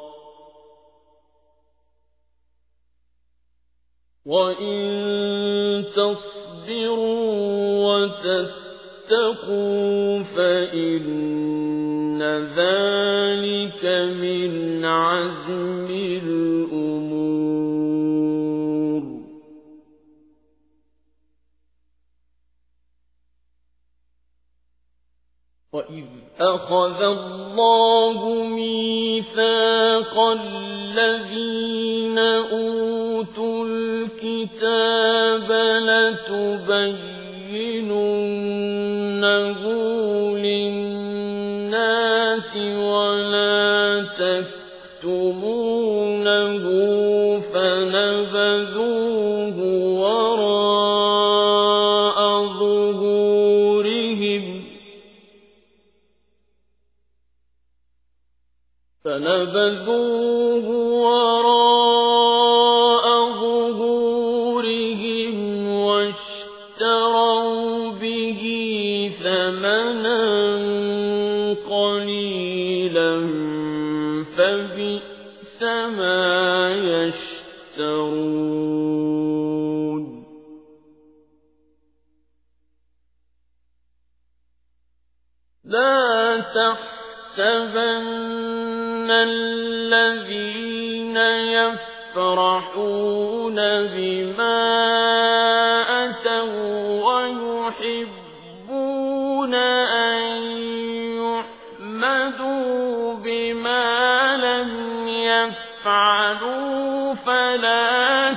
وإن تصبروا وتتقوا فإن ذلك من عزم الأمور وإذ أخذ الله ميثاق الذين أوتوا الكتاب لتبيننه للناس ولا تكتمونه فنبذوه وراء ظهورهم فنبذوه وراء ظهورهم واشتروا به ثمنا قليلا لا تحسبن الذين يفرحون بما أتوا ويحبون أن يحمدوا بما لم يفعلوا فلا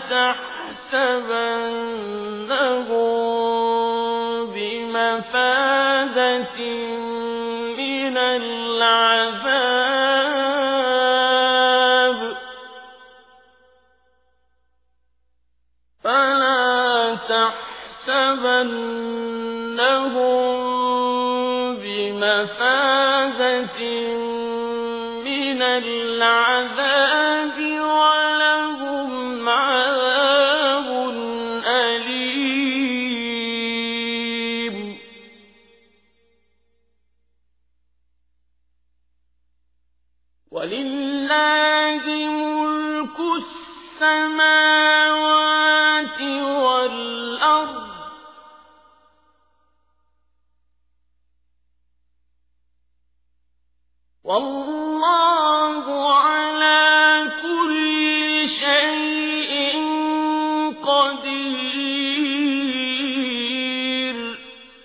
تحسبنهم بمفازة من العذاب فلا تحسبنهم بمفازة من العذاب ولهم عذاب أليم ولله ملك السماوات والأرض والله على كل شيء قدير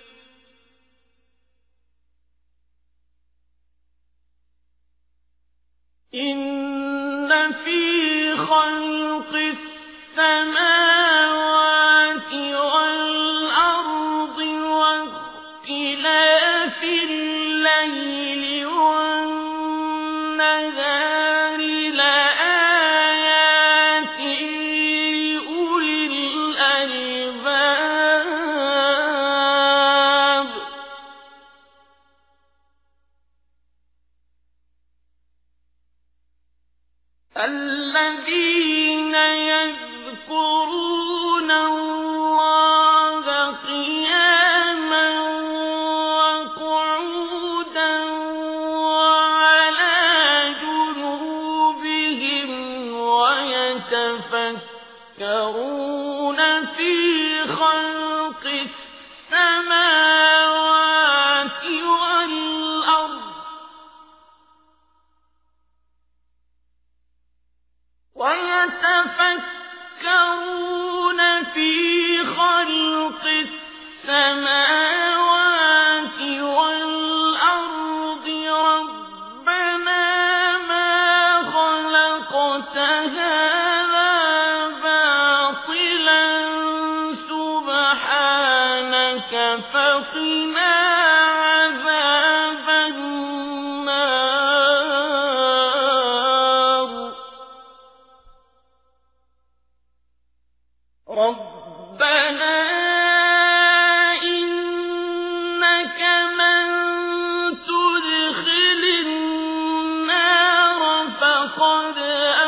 إن في خلق السماوات والأرض واختلاف الليل والنهار لآيات لأولي الألباب الذين يذكرون الله قياما وقعودا وعلى جنوبهم ويتفكرون في خلق السماوات والأرض ويتفكرون في خلق السماوات والأرض ربنا ما خلقت هذا باطلا سبحانك فقنا عذاب النار ربنا إنك من تدخل النار فقد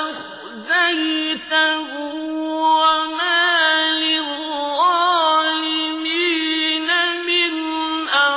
أخزيته وما للظالمين من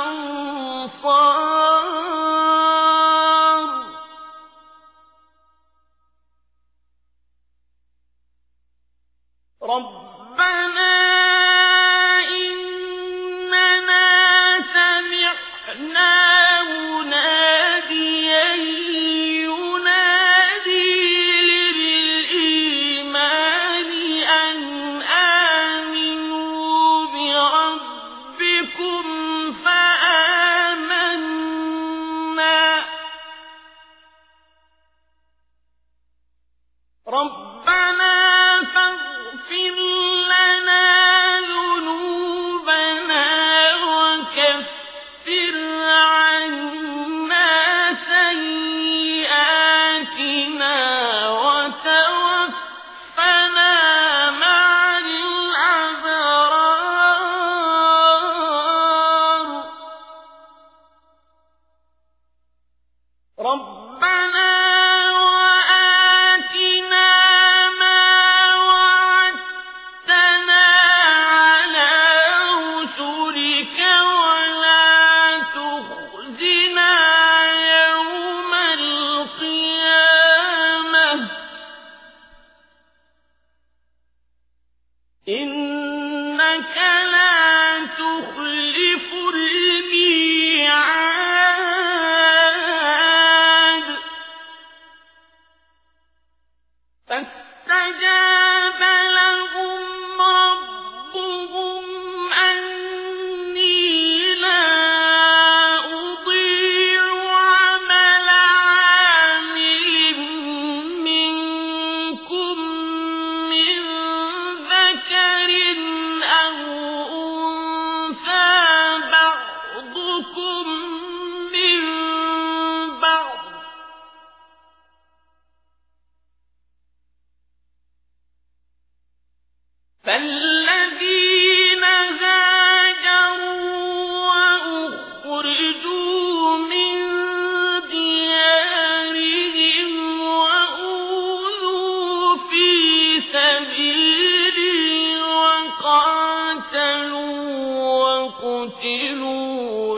قُتِلُوا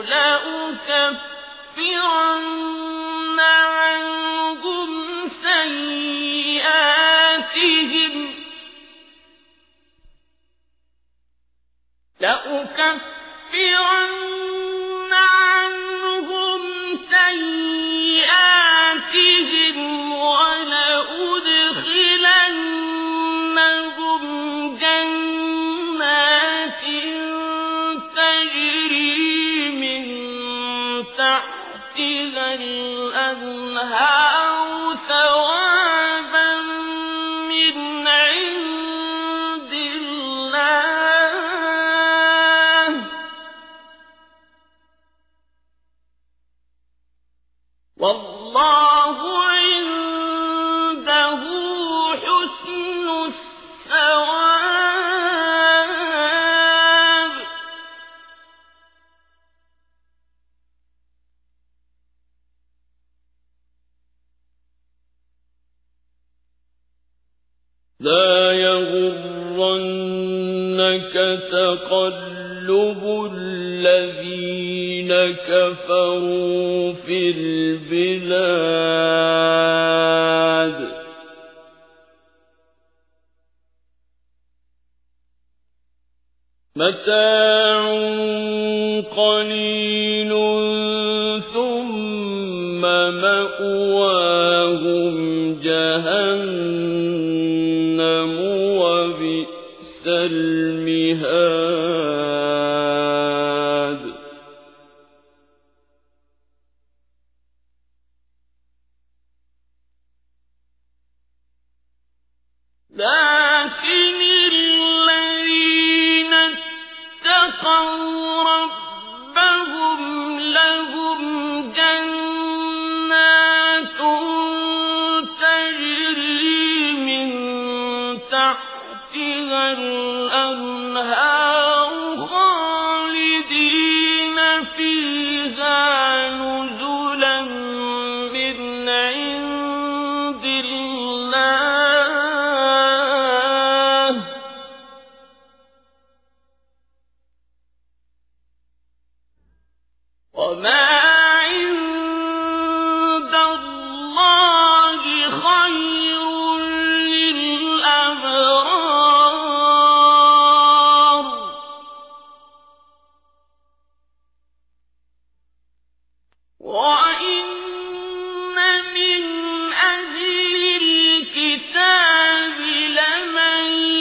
لَأُكَفِّرَنَّ عَنْهُمْ سَيِّئَاتِهِمْ لَأُكَفِّرَنَّ عَنْهُمْ سَيِّئَاتِهِمْ وَلَأُدْخِلَنَّهُمْ جَنَّاتٍ تَجْرِي مِن تَحْتِهَا الْأَنْهَارُ ثَوَابًا مِّنْ عِندِ اللَّهِ ۗ وَاللَّهُ عِندَهُ حُسْنُ الثَّوَابِ. لَا يَغُرَّنَّكَ تَقَلُّبُ الَّذِينَ كَفَرُوا فِي الْبِلَادِ مَتَاعٌ قَلِيلٌ ثُمَّ مَأْوَاهُمْ جَهَنَّمُ وَبِئْسَ الْمِهَادُ لكن الذين اتقوا ربهم لهم جنات تجري من تحتها الأنهار خالدين فيها نزلا من عند الله، وما عند الله خير للأبرار. وإن من أهل الكتاب لمن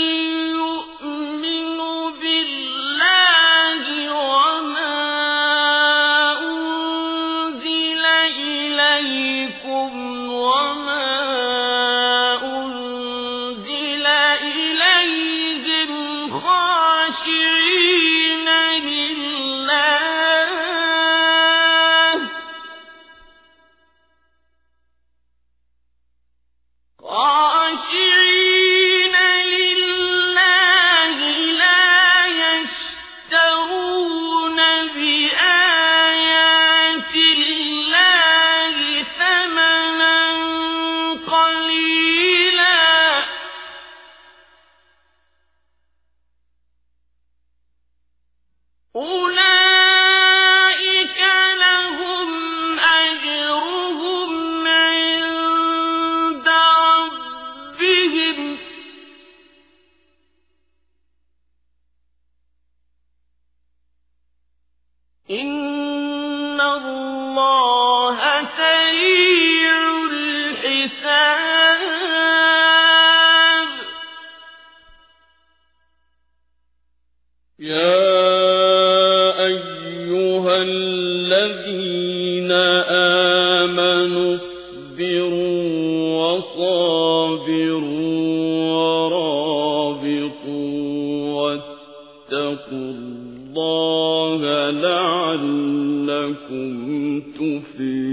يؤمن بالله وما أنزل إليكم وما أنزل إليهم خاشعين لله خاشعين لله لا يشترون بآيات الله ثمنا قليلا أولئك لهم أجرهم عند ربهم إن الله سريع الحساب. يا أيها الذين آمنوا اصبروا وصابروا ورابطوا واتقوا الله لعلكم تفلحون.